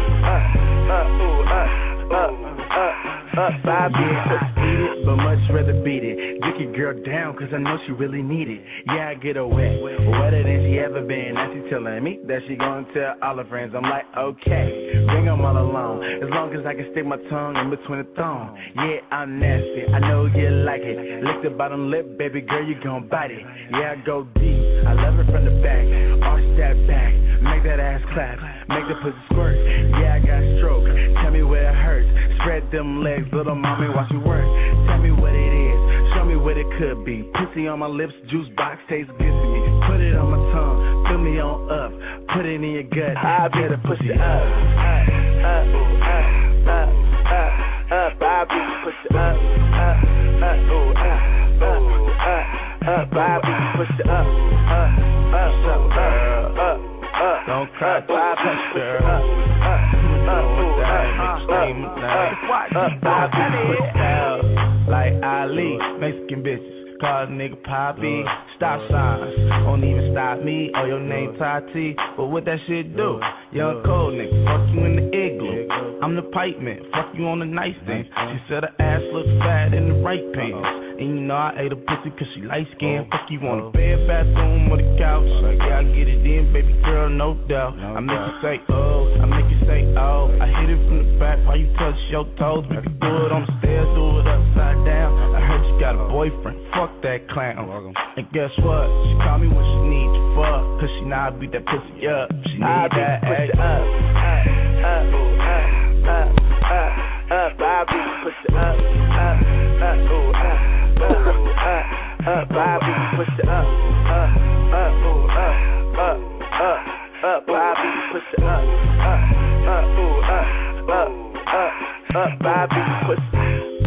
Bobby, push it, but much rather beat it. Dick your girl girl down, cause I know she really need it. Yeah, I get her wet, wetter than she ever been. Now she telling me that she gonna tell all her friends. I'm like, okay, bring them all along, as long as I can stick my tongue in between the thong. Yeah, I'm nasty, I know you like it. Lick the bottom lip, baby girl, you gon' bite it. Yeah, I go deep, I love it from the back. Arch that back, make that ass clap, make the pussy squirt. Yeah, I got stroke, tell me where it hurts. Spread them legs, little mommy, watch you work. Tell me what it is, show me what it could be. Pussy on my lips, juice box tastes good to me. Put it on my tongue, fill me on up. Put it in your gut, I better pussy up. Bobby, push it up. Bobby, push it up. Don't cry, Bobby, push it up. Like Ali, Mexican bitches, call a nigga Poppy. Stop signs, won't even stop me. Oh, your name Tati, but what that shit do? Young cold nigga, fuck you in the igloo. I'm the pipe man, fuck you on the nightstand. She said her ass looks fat in the right pants. And you know I ate a pussy cause she light skinned. Fuck you on the bed, bathroom, or the couch. Yeah, I get it in, baby girl, no doubt. I make you say oh, I make you say oh. I hit it from the back while you touch your toes. We can do it on the stairs, do it upside down. I heard you got a boyfriend, fuck that clown. And guess what? She call me when she needs you fuck. Cause she know I beat that pussy up. She need that ass up. Bobby, push it up. Bobby, push it up. Bobby, push it up. Bobby, push it up.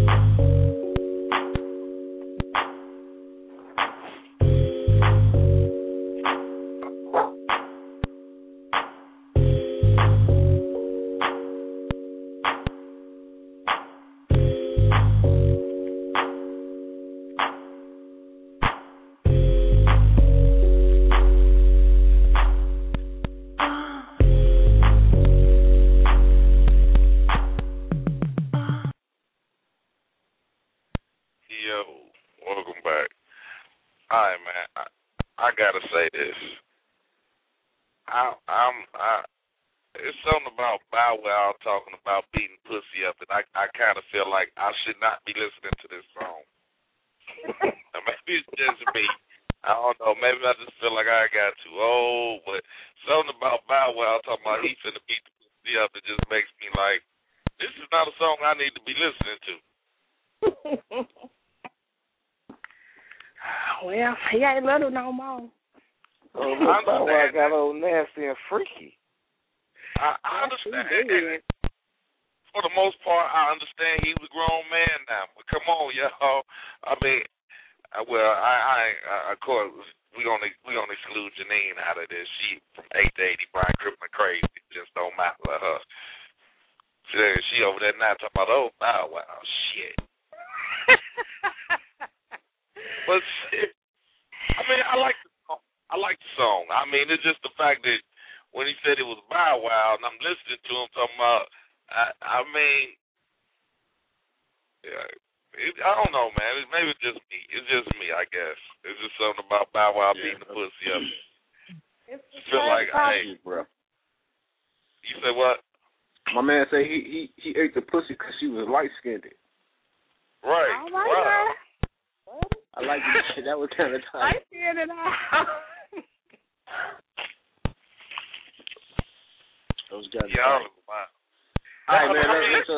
It's something about Bow Wow talking about beating pussy up, and I kind of feel like I should not be listening to this song. Maybe it's just me. I don't know. Maybe I just feel like I got too old, but something about Bow Wow talking about he finna beat the pussy up, it just makes me like, this is not a song I need to be listening to. Well, he ain't little no more. Oh, Bow Wow got old nasty and freaky. I understand. And for the most part, I understand he's a grown man now. But come on, y'all. I mean, well, of course, we gonna exclude Janine out of this. She from 8 to 80, Brian Crippin crazy. It just don't matter to her. She over there now talking about Bow Wow, shit. But shit, I mean, I like the song. I mean, it's just the fact that when he said it was Bow Wow, and I'm listening to him talking about, I mean, yeah, I don't know, man. Maybe it's just me. It's just me, I guess. It's just something about Bow Wow beating the pussy up. I feel like, hey, bro. You say what? My man said he ate the pussy because she was light-skinned. Right, right. I like that. That was kind of tight. Light-skinned Those guys. Yeah, all right, man.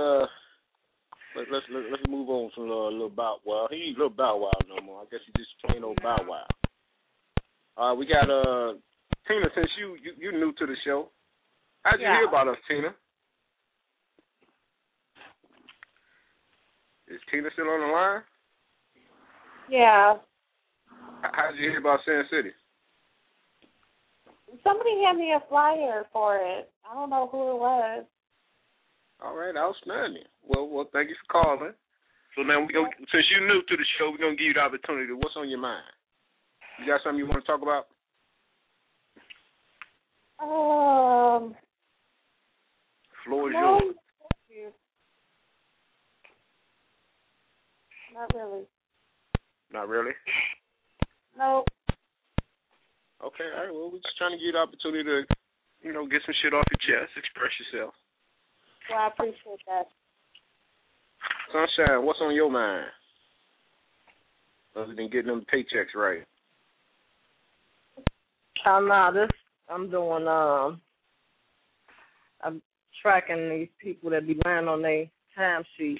Let's move on from little Bow Wow. He ain't little Bow Wow no more. I guess he just plain old Bow Wow. We got Tina. Since you new to the show, how'd you hear about us, Tina? Is Tina still on the line? Yeah. How'd you hear about Sin City? Somebody handed me a flyer for it. I don't know who it was. All right, outstanding. Well, thank you for calling. So now since you're new to the show, we're gonna give you the opportunity. What's on your mind? You got something you want to talk about? Floor is yours. Not really. Not really? No. Okay, all right. Well, we're just trying to give you the opportunity to, get some shit off your chest, express yourself. Well, I appreciate that. Sunshine, what's on your mind? Other than getting them paychecks right. I'm doing, I'm tracking these people that be lying on their time sheets.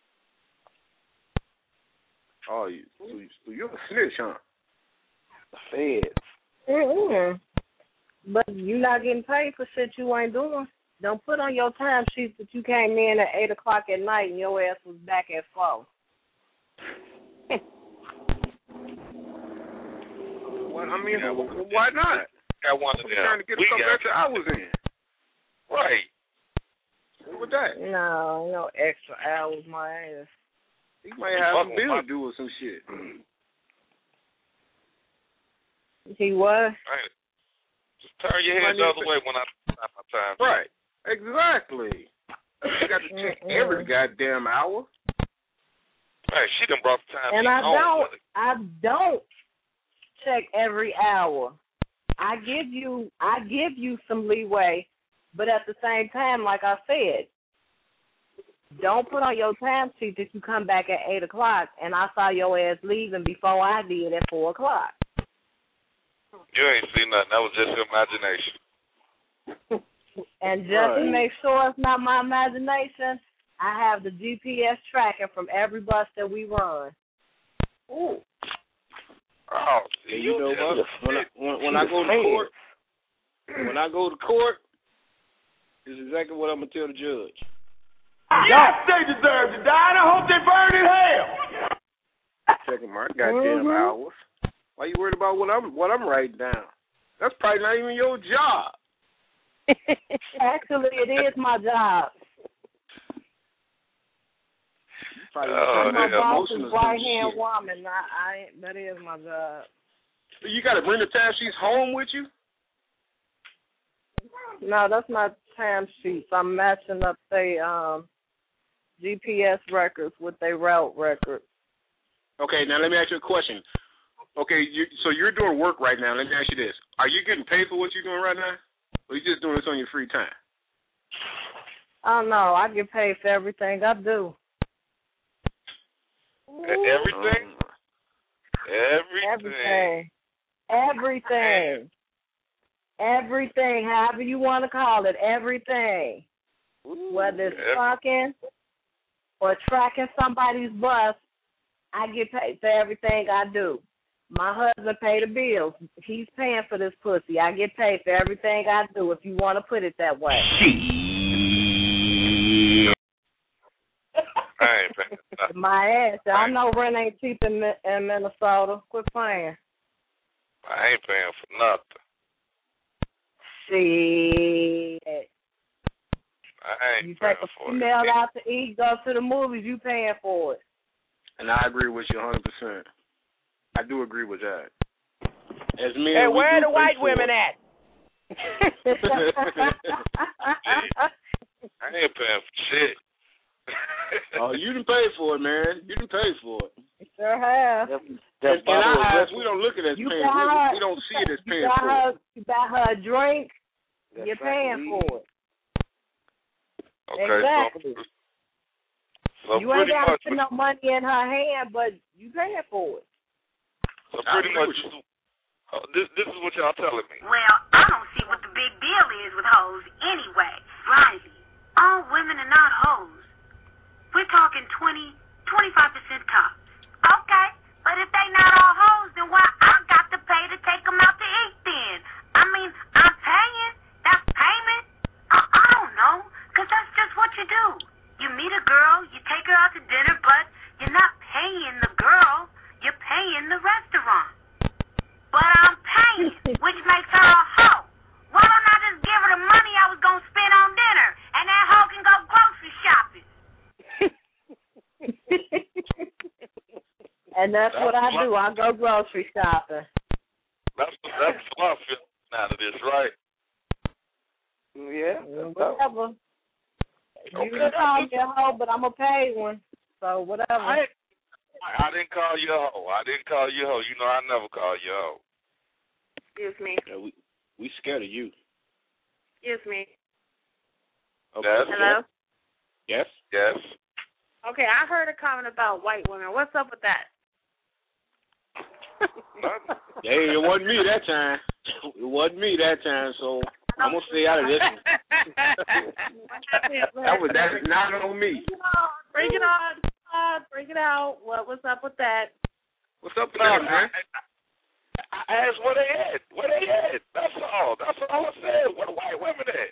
Oh, you're a snitch, huh? The feds. Mm-hmm. But you're not getting paid for shit you ain't doing. Don't put on your time sheets that you came in at 8 o'clock at night and your ass was back at 4. Well, I mean, why not? Got one of them. Trying to get a couple extra hours in. Right. What with that? No extra hours, my ass. He might have some bill to do with some shit. He was? Right. Just turn your head the other way when I stop my time. Right. Exactly. You got to check every goddamn hour. Right. She done brought the time. And I don't check every hour. I give you some leeway, but at the same time, like I said, don't put on your time sheet that you come back at 8 o'clock and I saw your ass leaving before I did at 4 o'clock. You ain't seen nothing. That was just your imagination. And just to make sure it's not my imagination, I have the GPS tracking from every bus that we run. Ooh. Oh, see, you know what? When I go to court, this is exactly what I'm gonna tell the judge. Yes, they deserve to die, and I hope they burn in hell. Checking my goddamn hours. Why you worried about what I'm writing down? That's probably not even your job. Actually, it is my job. My boss is right-hand woman. That is my job. So you got to bring the time sheets home with you? No, that's not time sheets. I'm matching up their GPS records with their route records. Okay, now let me ask you a question. Okay, so you're doing work right now. Let me ask you this. Are you getting paid for what you're doing right now? Or are you just doing this on your free time? Oh, no, I get paid for everything I do. Everything? Everything, however you want to call it, everything. Whether it's fucking or tracking somebody's bus, I get paid for everything I do. My husband pay the bills. He's paying for this pussy. I get paid for everything I do, if you want to put it that way. I ain't paying for nothing. My ass. I know rent ain't cheap in Minnesota. Quit playing. I ain't paying for nothing. Shit. I ain't you paying take a for female it. out to eat, go to the movies, you paying for it. And I agree with you 100%. I do agree with that. As men, hey, where are the white women at? I ain't paying for shit. Oh, you didn't pay for it, man. You didn't pay for it. You sure have. In our eyes, we don't look at it as paying. We don't see it as paying for it. You buy her a drink, you're paying for it. Okay, exactly. So you ain't got to put no money in her hand, but you paying for it. So pretty much, this is what y'all telling me. Well, I don't see what the big deal is with hoes anyway. Right. All women are not hoes. We're talking 20, 25% tops. Okay, but if they not all hoes, then why I got to pay to take them out to eat then? I mean, I'm paying. That's payment. I don't know, because that's just what you do. You meet a girl, you take her out to dinner, but you're not paying the girl. You're paying the restaurant. But I'm paying, which makes her a hoe. Why don't I just give her the money I was going to spend on dinner, and that hoe can go grocery shopping? And that's what I do. I go grocery shopping. That's what I feel out of this, right? Yeah. Whatever. You can call me a hoe, but I'm a paid one. So whatever. I didn't call you a hoe. I didn't call you a hoe. You know I never call you a hoe. Excuse me. Yeah, we scared of you. Excuse me. Okay. Yes. Hello? Yes. Yes. Okay, I heard a comment about white women. What's up with that? Hey, it wasn't me that time. It wasn't me that time, so I'm going to stay out of this one. That's not on me. Bring it on. Bring it out. What's up with that? What's up with that, man? I asked where they at. Where they at? That's all. That's all I said. Where the white women at?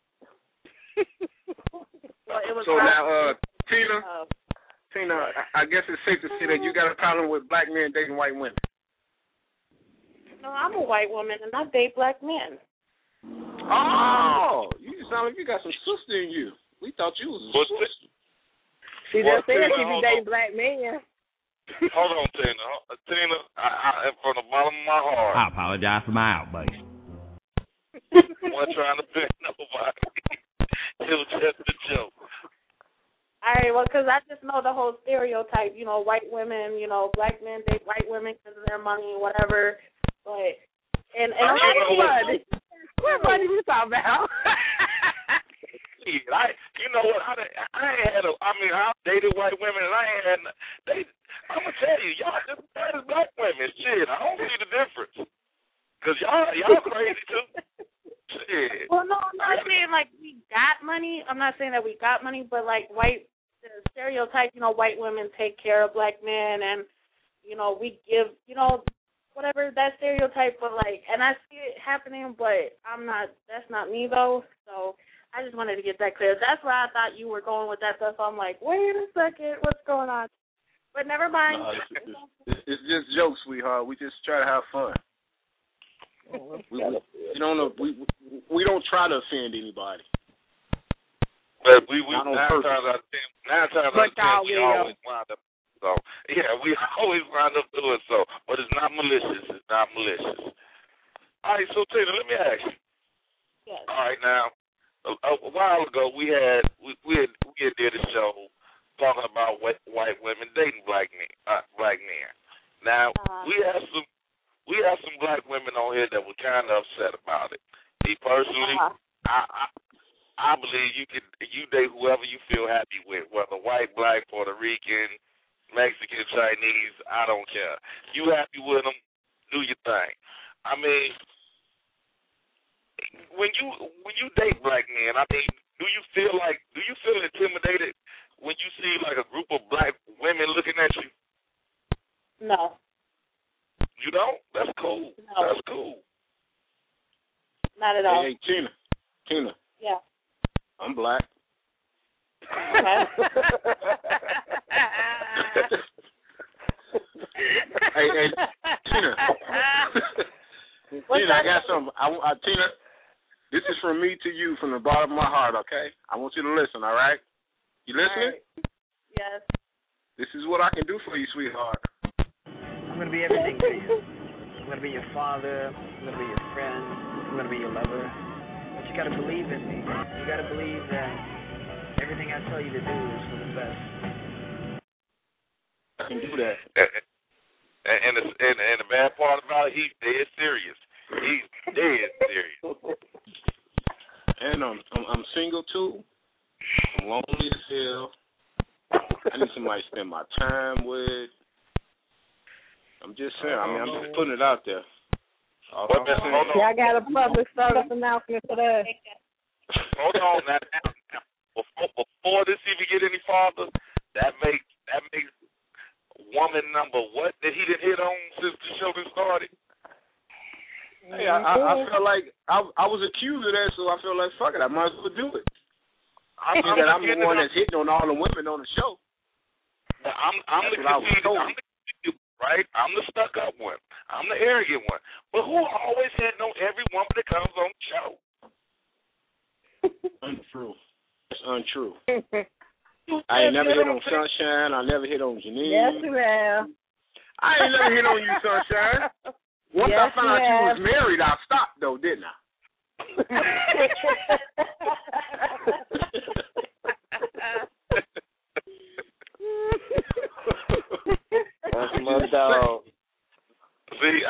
Well, it was so now, Tina, I guess it's safe to say that you got a problem with black men dating white women. No, I'm a white woman, and I date black men. Oh, you sound like you got some sister in you. We thought you was a sister. She just said she be dating black men. Hold on, Tina. Tina, I, from the bottom of my heart. I apologize for my outburst. I'm not trying to pick nobody. It was just a joke. All right, well, because I just know the whole stereotype, you know, white women, you know, black men date white women because of their money and whatever. But, and what money you talking about? You know what? I dated white women, and I ain't had. I'm gonna tell you, y'all just bad as black women. Shit, I don't see the difference. Cause y'all crazy too. Shit. Well, no, I'm not saying like we got money. I'm not saying that we got money, but like the stereotype, you know, white women take care of black men, and you know, we give, you know, whatever that stereotype. But like, and I see it happening, but I'm not. That's not me though. So. I just wanted to get that clear. That's why I thought you were going with that stuff. So I'm like, wait a second, what's going on? But never mind. It's just jokes, sweetheart. We just try to have fun. We don't try to offend anybody. But we nine times out of ten, we always wind up. So yeah, we always wind up doing so. But it's not malicious. It's not malicious. All right, so Tina, let me ask you. Yes. All right, now. A while ago, we had did a show talking about white women dating black men. Now we have some black women on here that were kind of upset about it. Me personally, I believe you date whoever you feel happy with, whether white, black, Puerto Rican, Mexican, Chinese. I don't care. You happy with them? Do your thing. I mean. When you date black men, I mean, do you feel intimidated when you see like a group of black women looking at you? No. You don't? That's cool. No. That's cool. Not at all. Hey, Tina. Yeah. I'm black. Okay. hey, Tina. Tina, I got something. Tina. This is from me to you from the bottom of my heart, okay? I want you to listen, all right? You listening? Right. Yes. This is what I can do for you, sweetheart. I'm going to be everything to you. I'm going to be your father. I'm going to be your friend. I'm going to be your lover. But you got to believe in me. You got to believe that everything I tell you to do is for the best. I can do that. And the bad part about it, he's dead serious. He's dead serious. And I'm single too. I'm lonely as hell. I need somebody to spend my time with. I'm just saying. I'm just putting it out there. I got a public service announcement for that. Hold on, now. Before this even get any farther, that makes woman number what that he didn't hit on since the show started. Hey, I felt like I was accused of that, so I feel like fuck it, I might as well do it. I'm the one that's hitting on all the women on the show. I'm the conceited, right? I'm the stuck up one. I'm the arrogant one. But who always hitting on every woman that comes on the show? Untrue. That's untrue. I ain't never hit on Sunshine. I never hit on Janine. Yes, you have. I ain't never hit on you, Sunshine. Once I found out you was married, I stopped, though, didn't I?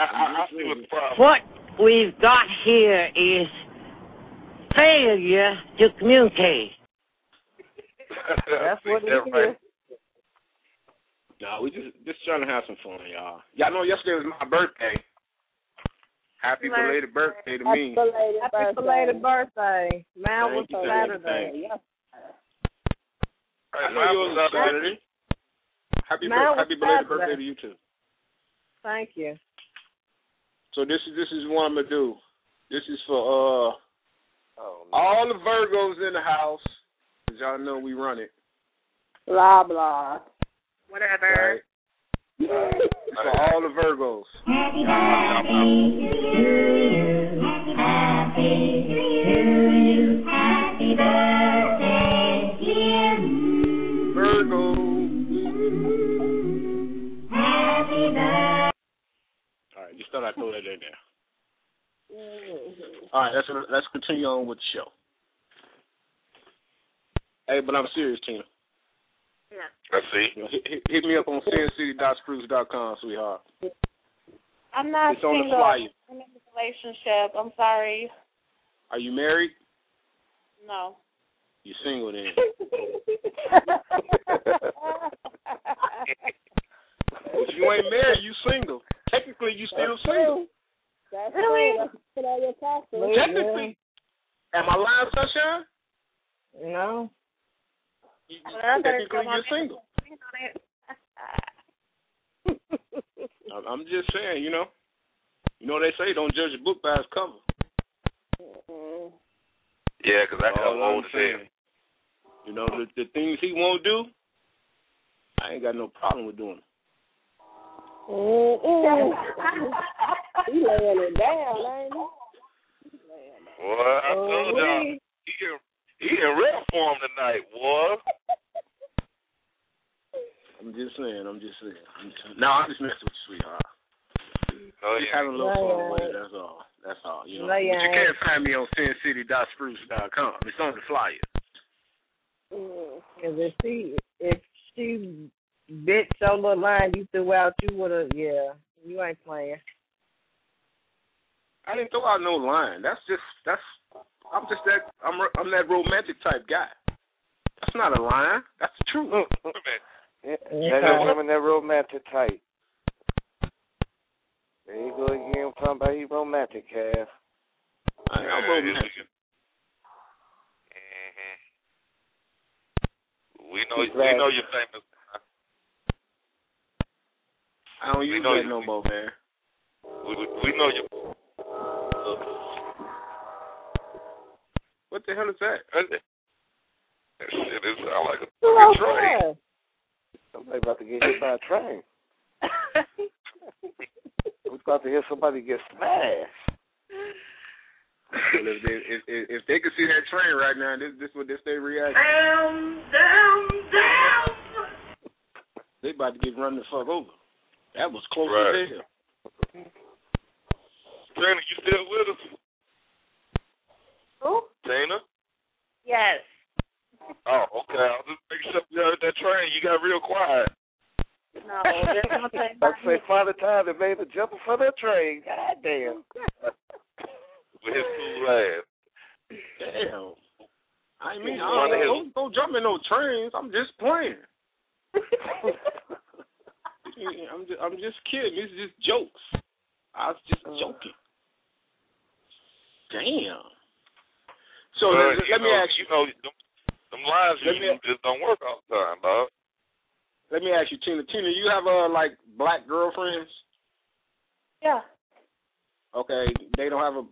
I see what the problem. What we've got here is failure to communicate. That's what it is. No, we just trying to have some fun, y'all. Y'all know yesterday was my birthday. Happy belated birthday to me. Happy belated birthday. Mine was Saturday. I know yours was Saturday. Happy belated birthday to you too. Thank you. So this is what I'm gonna do. This is for all the Virgos in the house, cause y'all know we run it. Blah blah. Whatever. Right. For all the Virgos. Happy birthday to you. Happy to you. Happy birthday, dear Virgos. Happy birthday. All right, you thought I'd throw that in there. All right, let's continue on with the show. Hey, but I'm serious, Tina. Yeah. I see. You know, hit me up on sincity.spruce.com, sweetheart. I'm not It's on the single. flyer. I'm in a relationship. I'm sorry. Are you married? No. You single then? If you ain't married, you single. Technically, you still single. That's really? True. Put all your taxes. Technically. Am I lying, Sunshine? No. Technically, you're single. I'm just saying, you know they say don't judge a book by its cover. Yeah, because I come old as hell. You know, the things he won't do, I ain't got no problem with doing them. He laying it down, ain't he? Well, I told y'all, he in real form tonight, boy. I'm just saying. No, I'm just messing with you, sweetheart. Oh, just yeah. having a little fun with it, that's all. You know. But you can't find me on sincity.spruce.com. It's on the flyer. Because if she bit your little line you threw out, you would have, you ain't playing. I didn't throw out no line. I'm that romantic type guy. That's not a line. That's the truth. That women that romantic type. There you go again. I'm talking about he romantic, Cass. I'm romantic. We know you're famous. I don't use that no more, man. We know you. What the hell is that? That shit is sound like a train. Somebody about to get hit by a train. We're about to hear somebody get smashed. Well, if they could see that train right now, this their reaction. Down. They about to get run the fuck over. That was close right. as hell. Tina, you still with us? Who? Tina? Yes. Oh, okay. I'll just make sure you heard that train. You got real quiet. No, there's no train. I'd say Father Time that made the jumping for that train. God damn. With his cool ass. Damn. I mean, don't jump in no trains. I'm just playing. I'm just kidding. It's just jokes. I was just joking. Damn. So let me ask you. Them lines you just don't work all the time, dog. Let me ask you, Tina. Tina, you have like black girlfriends? Yeah. Okay. They don't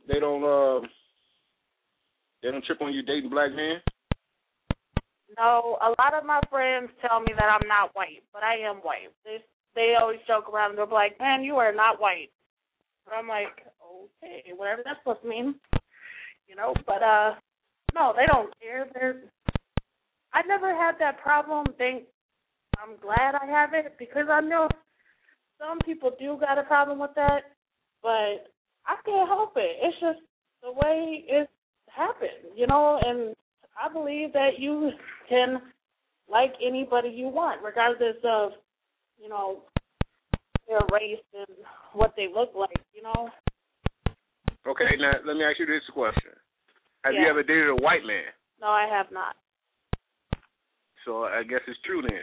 trip on you dating black men? No, a lot of my friends tell me that I'm not white, but I am white. They always joke around. They're like, "Man, you are not white." And I'm like, "Okay, whatever that's supposed to mean." But no, they don't care. I never had that problem. I'm glad I have it because I know some people do got a problem with that, but I can't help it. It's just the way it happened, and I believe that you can like anybody you want, regardless of, their race and what they look like, you know. Okay, now let me ask you this question: Have you Yeah. ever dated a white man? No, I have not. So I guess it's true then.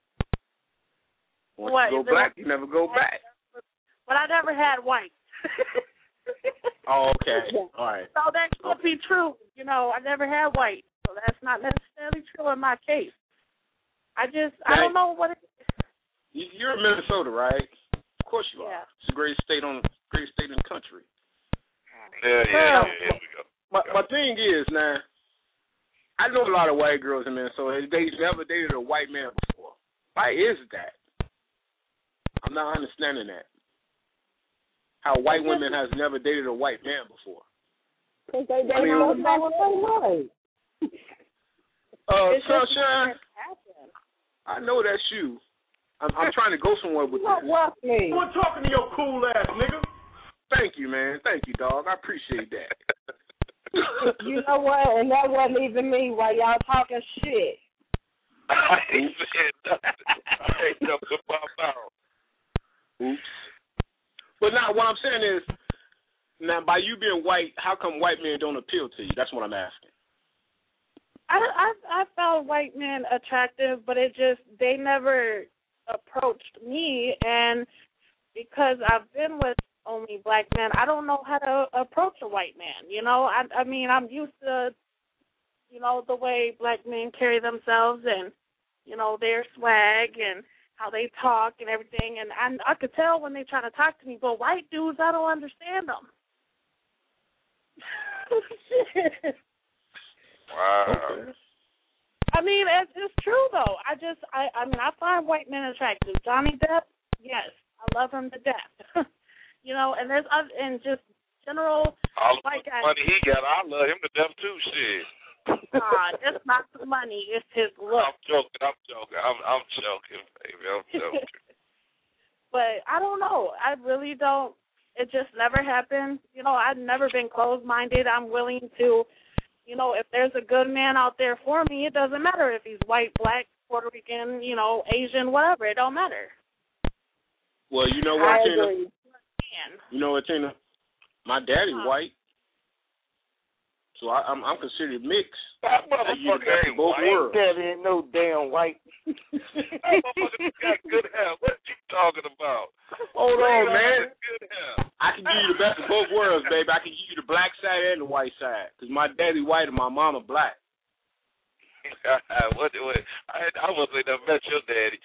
Once What, you is go it black, a- you never go back. But I never had white. Oh, okay. All right. So that could be true. You know, I never had white. So that's not necessarily true in my case. I don't know what it is. You're in Minnesota, right? Of course you are. Yeah. It's the greatest state in the country. Yeah. Here we go. My thing is, now, I know a lot of white girls in Minnesota. They've never dated a white man before. Why is that? I'm not understanding that. How white women has never dated a white man before. Because they don't know what they like. Sunshine, I know that's you. I'm trying to go somewhere with this. What me? We're talking to your cool ass, nigga. Thank you, man. Thank you, dog. I appreciate that. You know what? And that wasn't even me while y'all talking shit. I ain't saying nothing. I ain't nothing about mouth. Oops. But now, what I'm saying is, now by you being white, how come white men don't appeal to you? That's what I'm asking. I found white men attractive, but they never approached me, and because I've been with only black men, I don't know how to approach a white man. You know, I mean, I'm used to, you know, the way black men carry themselves and, you know, their swag and how they talk and everything, and I could tell when they try to talk to me, but white dudes, I don't understand them. Wow. Okay. I mean, it's true though. I mean, I find white men attractive. Johnny Depp, yes, I love him to death. You know, and there's other, and just general All white the guys. money he got, I love him to death too. Shit. It's not the money; it's his look. I'm joking, baby. I'm joking. But I don't know. I really don't. It just never happened. You know, I've never been closed-minded. I'm willing to, you know, if there's a good man out there for me, it doesn't matter if he's white, black, Puerto Rican, you know, Asian, whatever. It don't matter. Well, you know what, Tina? agree. You know what, Tina? My daddy white, so I'm considered mixed. That motherfucker ain't both white. worlds. That ain't no damn white. That motherfucker got good hair. What you talking about? Hold on, man. Good hair. I can give you the best of both worlds, baby. I can give you the black side and the white side. Because my daddy white and my mama black. I wasn't never met your daddy.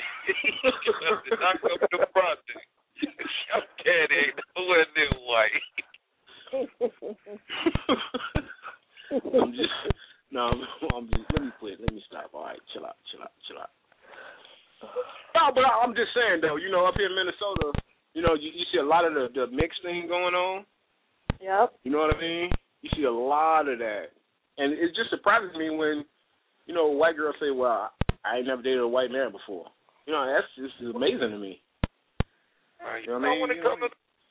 I come to the project. Your daddy ain't nowhere near white. Let me quit. Let me stop. All right, chill out. No, but I'm just saying, though, you know, up here in Minnesota, you know, you see a lot of the mixed thing going on. Yep. You know what I mean? You see a lot of that. And it just surprises me when, you know, white girls say, well, I ain't never dated a white man before. You know, that's just amazing to me. You know when it comes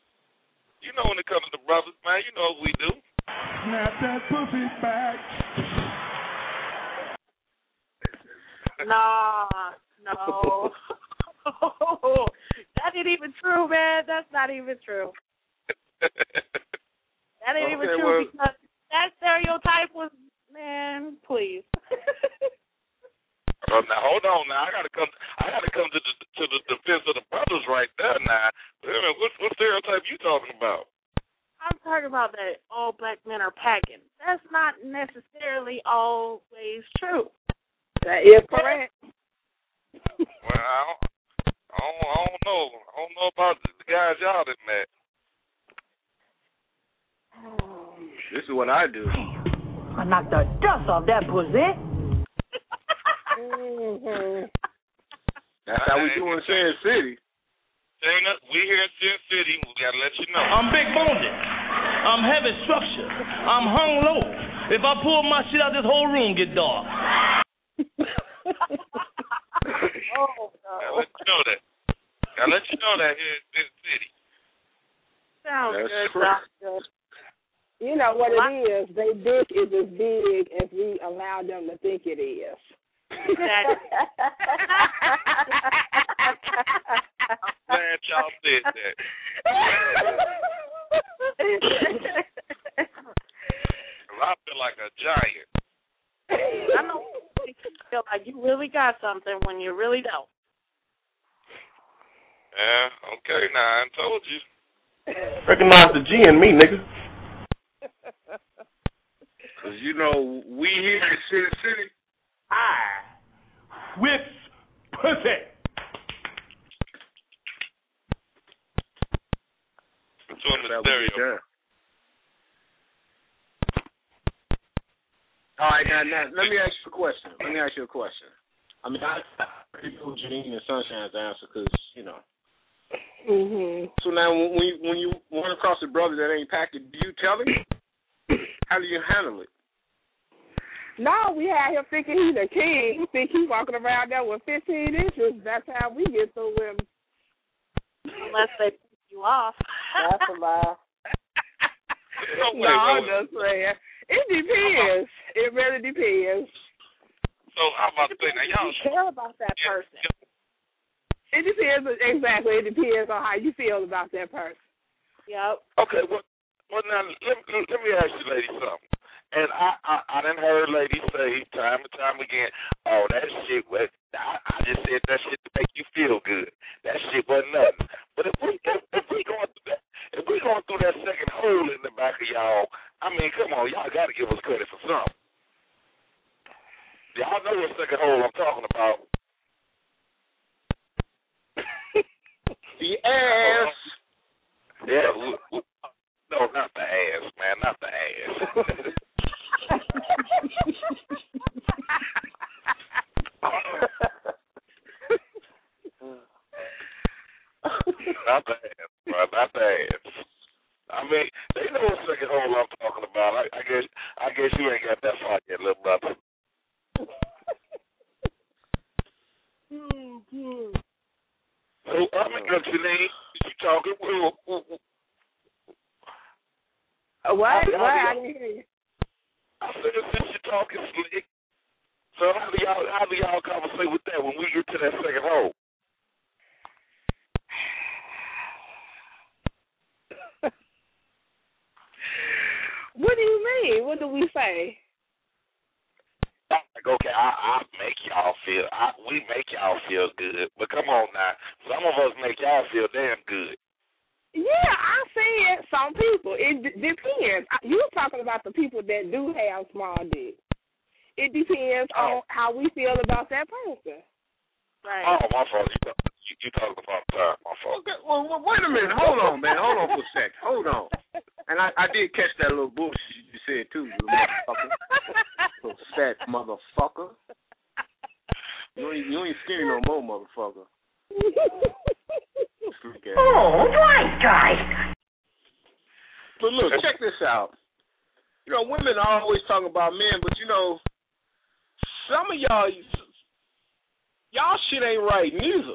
to brothers, man, you know what we do. Snap that pussy back. No. That ain't even true, man. That's not even true. That ain't even true because that stereotype was, man, please. Now hold on. Now I gotta come to the defense of the brothers right there. Now, what stereotype you talking about? I'm talking about that all black men are packing. That's not necessarily always true. That is correct. Well, I don't know. I don't know about the guys y'all done met. This is what I do. I knocked the dust off that pussy. That's how we do in Sin City. Dana, we here in Sin City. We gotta let you know. I'm big boned. I'm heavy structure. I'm hung low. If I pull my shit out, this whole room get dark. I'll let you know that. I'll let you know that here in Sin City. Sounds good. You know what it is? Their dick is as big as we allow them to think it is. I'm glad y'all that. I feel like a giant. I know you feel like you really got something when you really don't. Yeah, okay, now I told you. Recognize the G in me, nigga. Because, you know, we here in City. I whips pussy. It's on the stereo. All right, now, let me ask you a question. I mean, I know Janine and Sunshine's answer because, you know. Mhm. So now, when you run across a brother that ain't packed it, do you tell him? How do you handle it? No, we had him thinking he's a king. We think he's walking around there with 15 inches. That's how we get through him. Unless they pick you off. That's a lie. No, I'm just saying. It depends. It really depends. So how about to say now, y'all you care about that person. It depends. Exactly. It depends on how you feel about that person. Yep. Okay, well now let me ask you ladies something. And I done heard ladies say time and time again, oh, that shit was, I just said that shit to make you feel good. That shit wasn't nothing. But if we going through that second hole in the back of y'all, I mean, come on, y'all got to give us credit for something. Y'all know what second hole I'm talking about. The ass. Yeah. No, not the ass, man. Not the ass. Not the ass, bro. Not the ass. I mean, they know what second hole I'm talking about. I guess you ain't got that far yet, little brother. So, I mean, Janine, you talking? What? I didn't hear you. I said, since you're talking slick, so how do y'all conversate with that when we get to that second hole? What do you mean? What do we say? Like, okay, I make y'all feel, we make y'all feel good, but come on now, some of us make y'all feel damn good. Yeah, I said some people. It depends. You were talking about the people that do have small dicks. It depends on how we feel about that person. Right. Oh, my fault. You talking about time. My fault. Okay, well, wait a minute. Hold on, man. Hold on for a sec. Hold on. And I did catch that little bullshit you said, too, you motherfucker. Little fat motherfucker. You ain't skinny no more, motherfucker. Oh, right, guys. But look, check this out. You know, women are always talking about men, but, you know, some of y'all shit ain't right neither.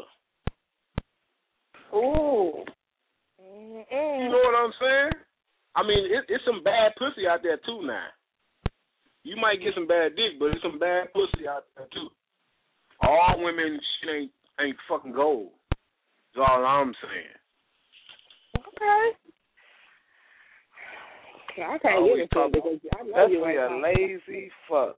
Ooh. You know what I'm saying? I mean, it's some bad pussy out there, too, now. You might get some bad dick, but it's some bad pussy out there, too. All women shit ain't fucking gold. That's all I'm saying. Okay. I can't get into it because I know that's you ain't a lazy fuck.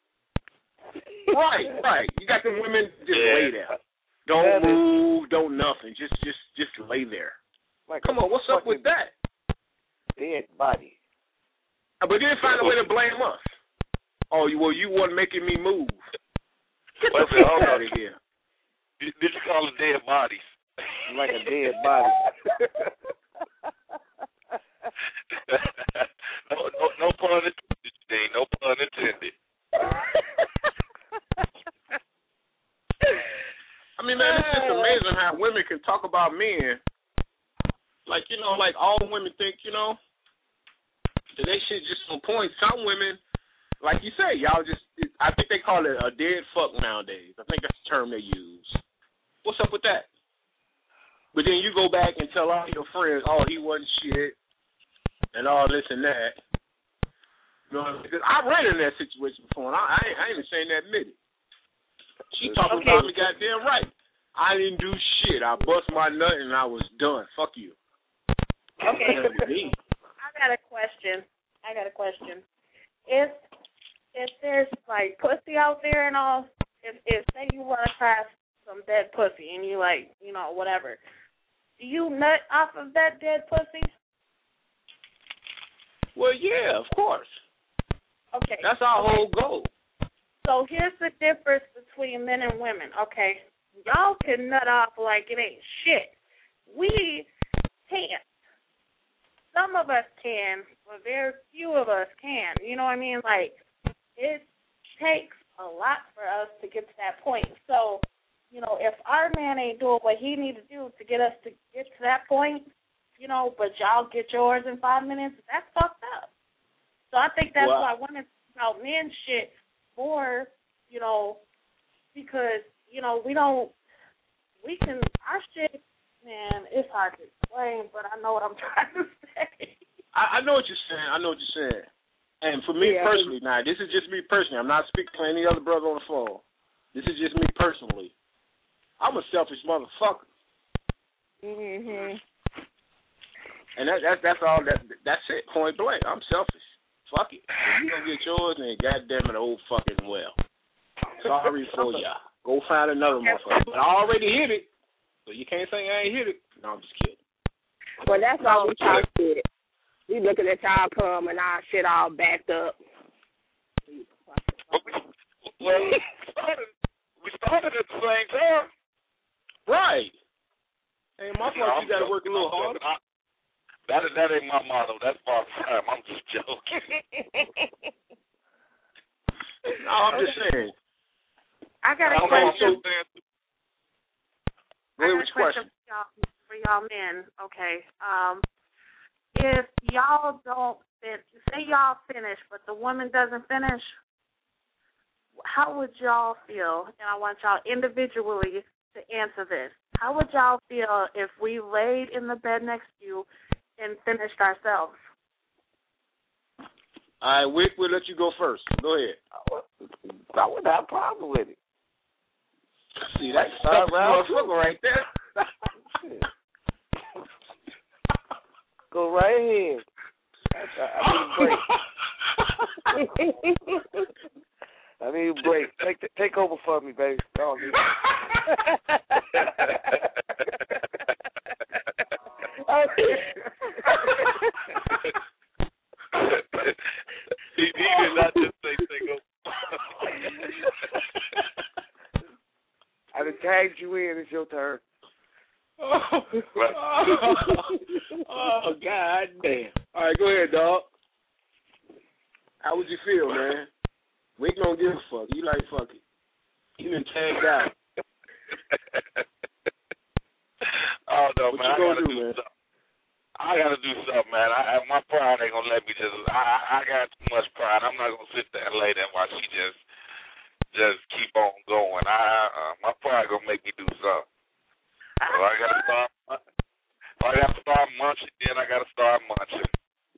Right. You got them women just lay there. Don't move, don't nothing. Just lay there. Like come on, what's up with that? Dead body. But then find a way to blame us. Oh, you weren't making me move. Get the fuck out of here. Did you call it dead bodies? Like a dead body. No pun intended, Dean. No pun intended. I mean, man, it's just amazing how women can talk about men. Like, you know, like all women think, you know, that they shit just on point. Some women, like you say, y'all just, I think they call it a dead fuck nowadays. I think that's the term they use. What's up with that? But then you go back and tell all your friends, oh, he wasn't shit, and all this and that. You know, because I ran in that situation before, and I ain't ashamed to admit it. She talking about me goddamn right. I didn't do shit. I bust my nut and I was done. Fuck you. Okay. I got a question. If there's like pussy out there and all, if say you run across some dead pussy and you like, you know, whatever, do you nut off of that dead pussy? Well, yeah, of course. Okay. That's our whole goal. So here's the difference between men and women. Okay, y'all can nut off like it ain't shit. We can't. Some of us can, but very few of us can. You know what I mean? Like, it takes a lot for us to get to that point. So, you know, if our man ain't doing what he needs to do to get us to get to that point, you know, but y'all get yours in 5 minutes, that's fucked up. So I think that's why women talk about men shit more, you know, because, you know, our shit, man, it's hard to explain, but I know what I'm trying to say. I know what you're saying. And for me personally, now, this is just me personally. I'm not speaking for any other brother on the phone. This is just me personally. I'm a selfish motherfucker. Mhm. And that's all. That's it. Point blank. I'm selfish. Fuck it. If you don't get yours, then goddamn it, old fucking well. Sorry for ya. Go find another motherfucker. But I already hit it, so you can't say I ain't hit it. No, I'm just kidding. Well, that's all we talk shit. We looking at y'all come and our shit all backed up. Well, we started at the same time. Right. Hey, my fault. You got to work a little harder. That ain't my motto. That's part time. I'm just joking. No, I'm just saying. I got a question. Which question? For y'all men, okay. If y'all don't say y'all finish, but the woman doesn't finish, how would y'all feel? And I want y'all individually to answer this. How would y'all feel if we laid in the bed next to you and finished ourselves? All right, Wick, we'll let you go first. Go ahead. I wouldn't have a problem with it. See, that's a motherfucker right there. Go right ahead. I need a break. Take over for me, baby. No, He did not just say take over. I done tagged you in. It's your turn. Oh, God damn. All right, go ahead, dog. How would you feel, man? We don't give a fuck. You like fuck it. You been tagged out. Oh, no, what man. You gonna do, man? I got to do something, man. My pride ain't going to let me just... I got too much pride. I'm not going to sit there and lay there and watch she just keep on going. My pride going to make me do something. So I got to start munching, then I got to start munching.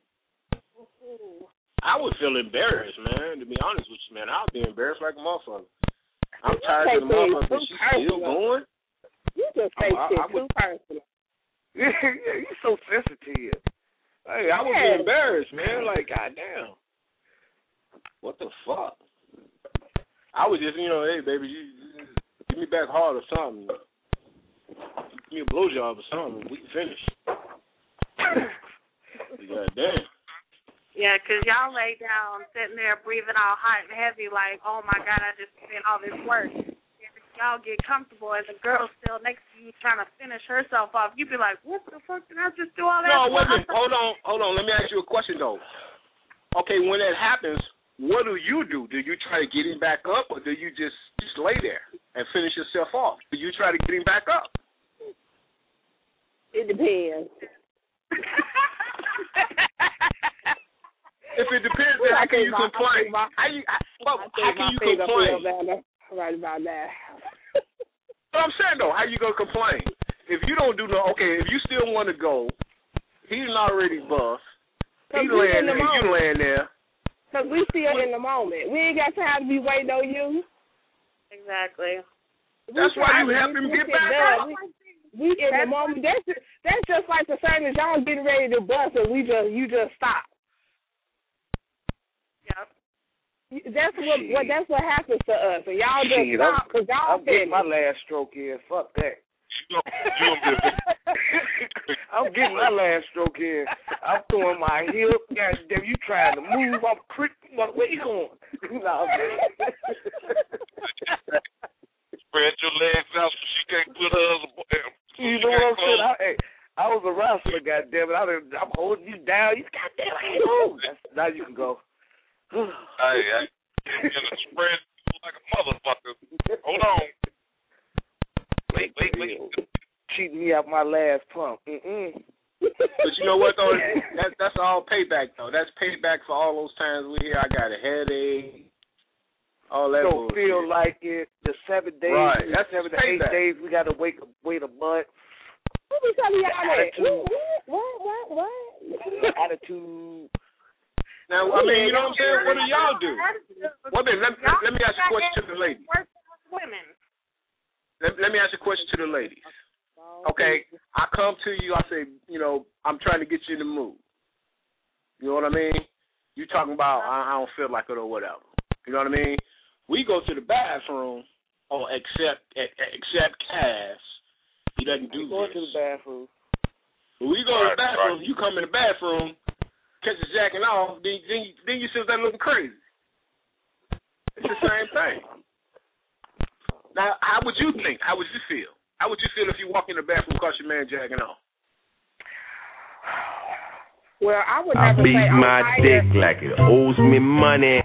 I would feel embarrassed, man, to be honest with you, man. I would be embarrassed like a motherfucker. I'm tired of the motherfucker. She's still going? You just say shit too personal. Yeah, you're so sensitive. Hey, I would be embarrassed, man. Like, goddamn. What the fuck? I would just, hey, baby, you give me back hard or something. Give me a blowjob or something. We can finish. Goddamn. Yeah, because y'all lay down, sitting there breathing all hot and heavy like, oh, my God, I just spent all this work. And if y'all get comfortable and the girl's still next to you trying to finish herself off, you'd be like, what the fuck did I just do all that? No, wait a minute. Hold on. Let me ask you a question, though. Okay, when that happens, what do? Do you try to get him back up, or do you just lay there and finish yourself off? Do you try to get him back up? It depends. If it depends, then how can you complain? How can you complain? Right about that. But I'm saying, though, how you going to complain? If you don't do if you still want to go, he's already buff. He's laying there, you laying there. Because we still in the moment. We ain't got time to be waiting on you. Exactly. That's why you help him get back up. We in the moment. That's just like the same as y'all getting ready to bust and you just stop. Yep. That's what happens to us, and y'all just stop because y'all I'm getting my last stroke in. Fuck that. I'm getting my last stroke in. I'm throwing my hip. Goddamn, you trying to move? I'm where you going? Spread your legs out so she can't put her other. You know what I'm saying? I was a wrestler, goddamn it. I'm holding you down. You goddamn, I ain't move. Now you can go. Hey, you're gonna spread like a motherfucker. Hold on. Wait. Cheating me out my last pump. But you know what though? That's all payback though. That's payback for all those times we hear I got a headache. All that. Don't feel like it. The 7 days, right? That's 7 to 8 days. We got to wait a month. Who be telling y'all that? What? Attitude. Now, I mean, you know what I'm saying? What do y'all do? Well, then, let me ask a question to the ladies. Women. Let me ask a question to the ladies. Okay, I come to you, I say, you know, I'm trying to get you in the mood. You know what I mean? You talking about I don't feel like it or whatever. You know what I mean? We go to the bathroom, except Cass. He doesn't do Go this. to the bathroom. When we go to the bathroom, you come in the bathroom, catch the jacking off, then you sit there looking crazy. It's the same thing. Now, how would you think? How would you feel? How would you feel if you walk in the bathroom and caught your man jacking off? Well, I would never say beat my dick like it owes me money.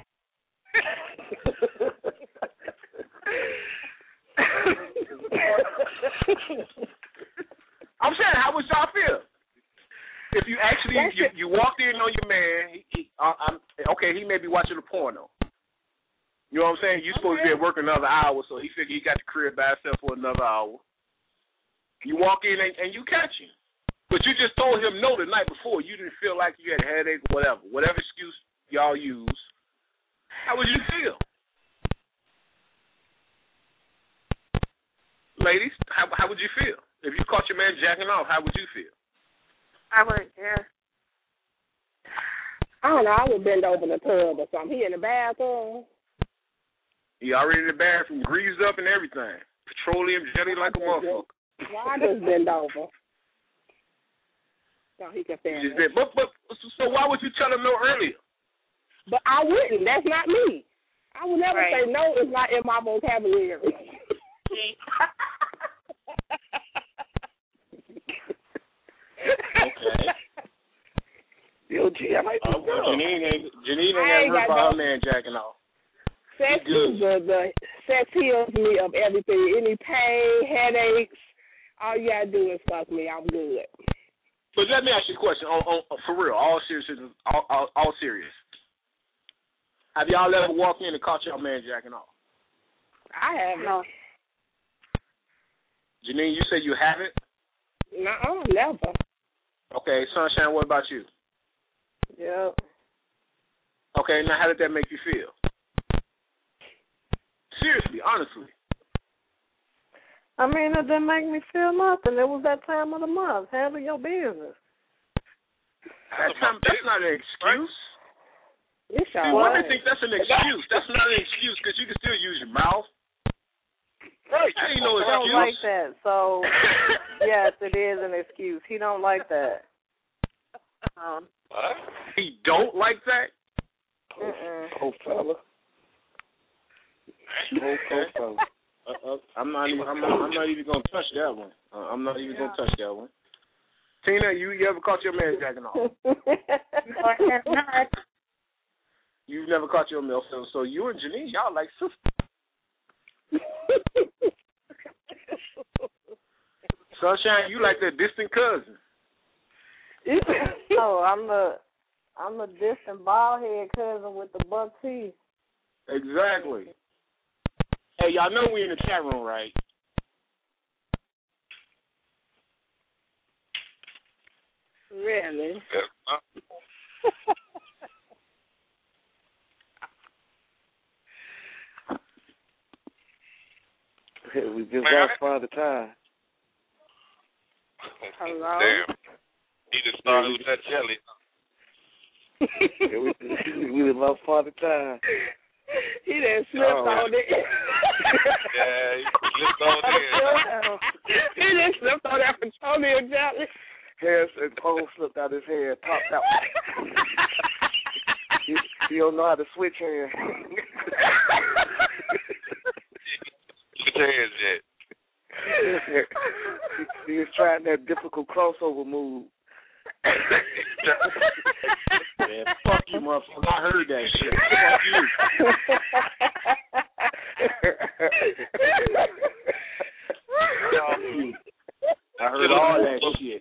I'm saying, how would y'all feel if you actually you walked in on your man? He may be watching a porno. You know what I'm saying? You're supposed to be at work another hour, so he figured he got the crib by himself for another hour. You walk in and you catch him, but you just told him no the night before. You didn't feel like you had a headache, whatever excuse y'all use. How would you feel? Ladies, how would you feel? If you caught your man jacking off, how would you feel? I wouldn't care. I don't know. I would bend over in the tub or something. He in the bathroom. He already in the bathroom, greased up and everything. Petroleum jelly like a motherfucker. Why just bend over? So he can stand it. But so why would you tell him no earlier? But I wouldn't. That's not me. I would never say no. It's not in my vocabulary. Okay. Yo, G, I might be Janine ain't got heard about her man jacking off. Sex heals me of everything. Any pain, headaches, all you gotta do is fuck me. I'm good. But let me ask you a question. For real, all serious. Have y'all ever walked in and caught your man jacking off? I haven't. No. Janine, you said you haven't? No, never. Okay, Sunshine, what about you? Yep. Okay, now how did that make you feel? Seriously, honestly. I mean, it didn't make me feel nothing. It was that time of the month. Handle your business. That's not an excuse. See, women think that's an excuse. That's not an excuse because you can still use your mouth. Right. That ain't no excuse. He don't like that. So, yes, it is an excuse. He don't like that. He don't like that? Oh, fella. Okay. I'm not even gonna touch that one. I'm not even gonna touch that one. Tina, you ever caught your man jacking off? Not. You've never caught your man, so you and Janine, y'all like sisters. Sunshine, you like that distant cousin. Oh, I'm the distant bald head cousin with the buck teeth. Exactly. Hey, y'all know we in the chat room, right? Really? We just lost Father Time. Hello? Damn. He just started with that jelly. We just lost Father Time. He done slipped on it. Yeah, he slipped on it. He done slipped on that petroleum jelly. Hair and cold slipped out his hair, popped out. He don't know how to switch hands. Switch hands yet. He was trying that difficult crossover move. Man, fuck you, motherfucker. I heard that shit. Fuck you. I heard all that shit.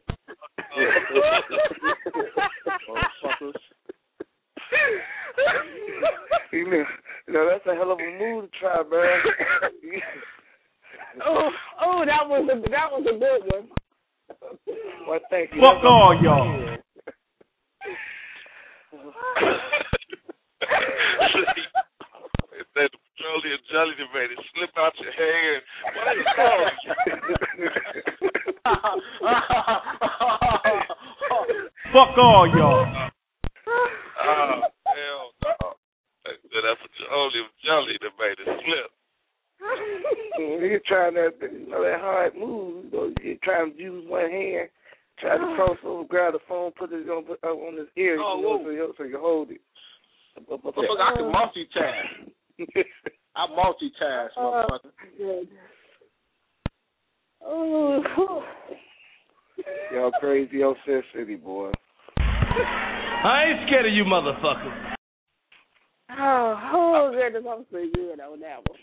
Motherfuckers. You know, that's a hell of a move to try, man. that was a good one. Well, thank you. Fuck all y'all. That petroleum jelly that made it slip out your hand. What is it called? Fuck all y'all. Hell no. That petroleum jelly that made it slip. He's trying that hard move. He's trying to use one hand, try to cross over, grab the phone, put it on his ear, so you hold it. Motherfucker, I can multitask. I multitask, motherfucker. Y'all crazy old Sin City, boy. I ain't scared of you motherfuckers. Oh, goodness, I'm so good on that one.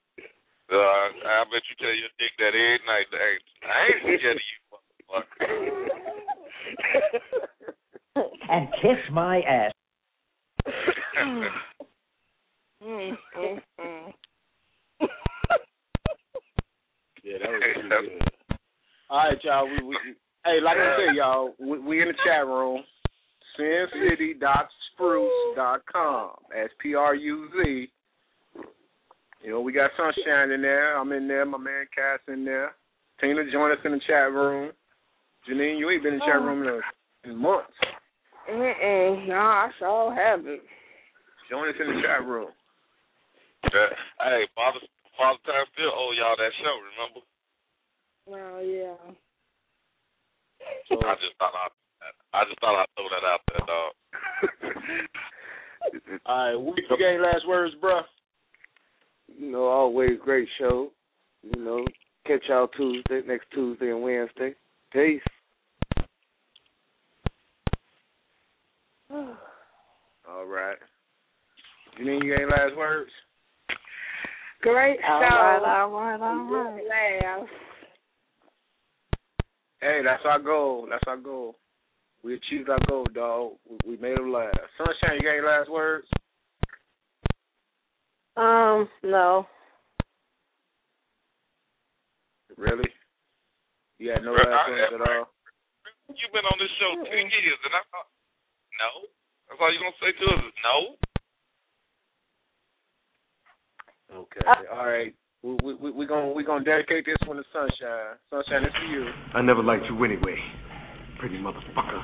I bet you tell your dick that every night. I ain't scared of you, motherfucker. And kiss my ass. Yeah, that was pretty good. All right, y'all. We hey, like I said, y'all, we in the chat room. SinCity.spruce.com. SPRUZ. You know, we got Sunshine in there. I'm in there. My man Cass in there. Tina, join us in the chat room. Janine, you ain't been in the chat room in months. No, I sure haven't. Join us in the chat room. Hey, Father Time still owe y'all that show, remember? Oh, yeah. So, I just thought I'd throw that out there, dog. All right, Week Game last words, bro. You know, always great show. You know, catch y'all next Tuesday and Wednesday. Peace. All right. Janine, you ain't last words? Great show. All right. Hey, that's our goal. We achieved our goal, dog. We made them laugh. Sunshine, you got any last words? No. Really? You had no last words at all? You've been on this show 2 years, and I thought, no? That's all you're going to say to us is no? Okay. All right. We gonna dedicate this one to Sunshine. Sunshine, it's for you. I never liked you anyway, pretty motherfucker.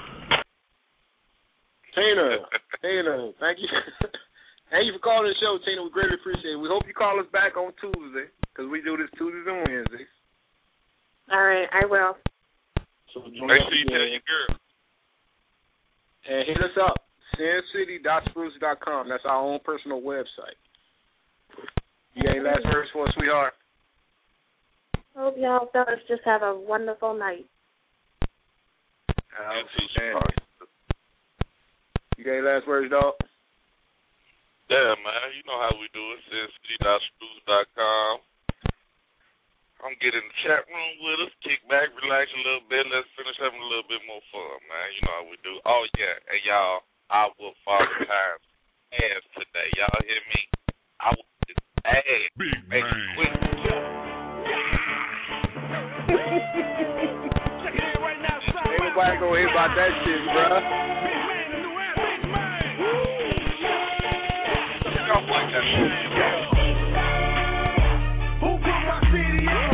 Tina, thank you. Thank you for calling the show, Tina. We greatly appreciate it. We hope you call us back on Tuesday, because we do this Tuesdays and Wednesdays. All right, I will. So make sure you tell your girl. And hit us up, SinCity.spruce.com. That's our own personal website. You got any last words for us, sweetheart? Hope y'all fellas just have a wonderful night. You got any last words, dog? Yeah, man. You know how we do it. SinCity.spruce.com. Come get in the chat room with us. Kick back, relax a little bit. Let's finish having a little bit more fun, man. You know how we do. Oh, yeah. And y'all, I will follow time ass today. Y'all hear me? I will ass. Big man. Ain't nobody gonna hear about that shit, bruh. Y'all like that shit. Who put my city in?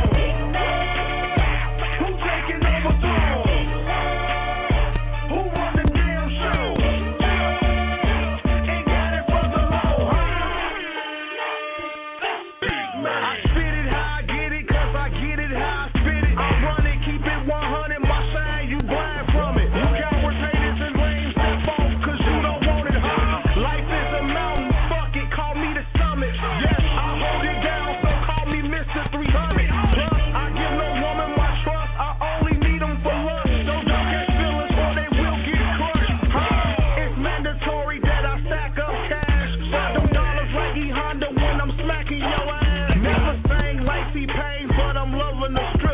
never no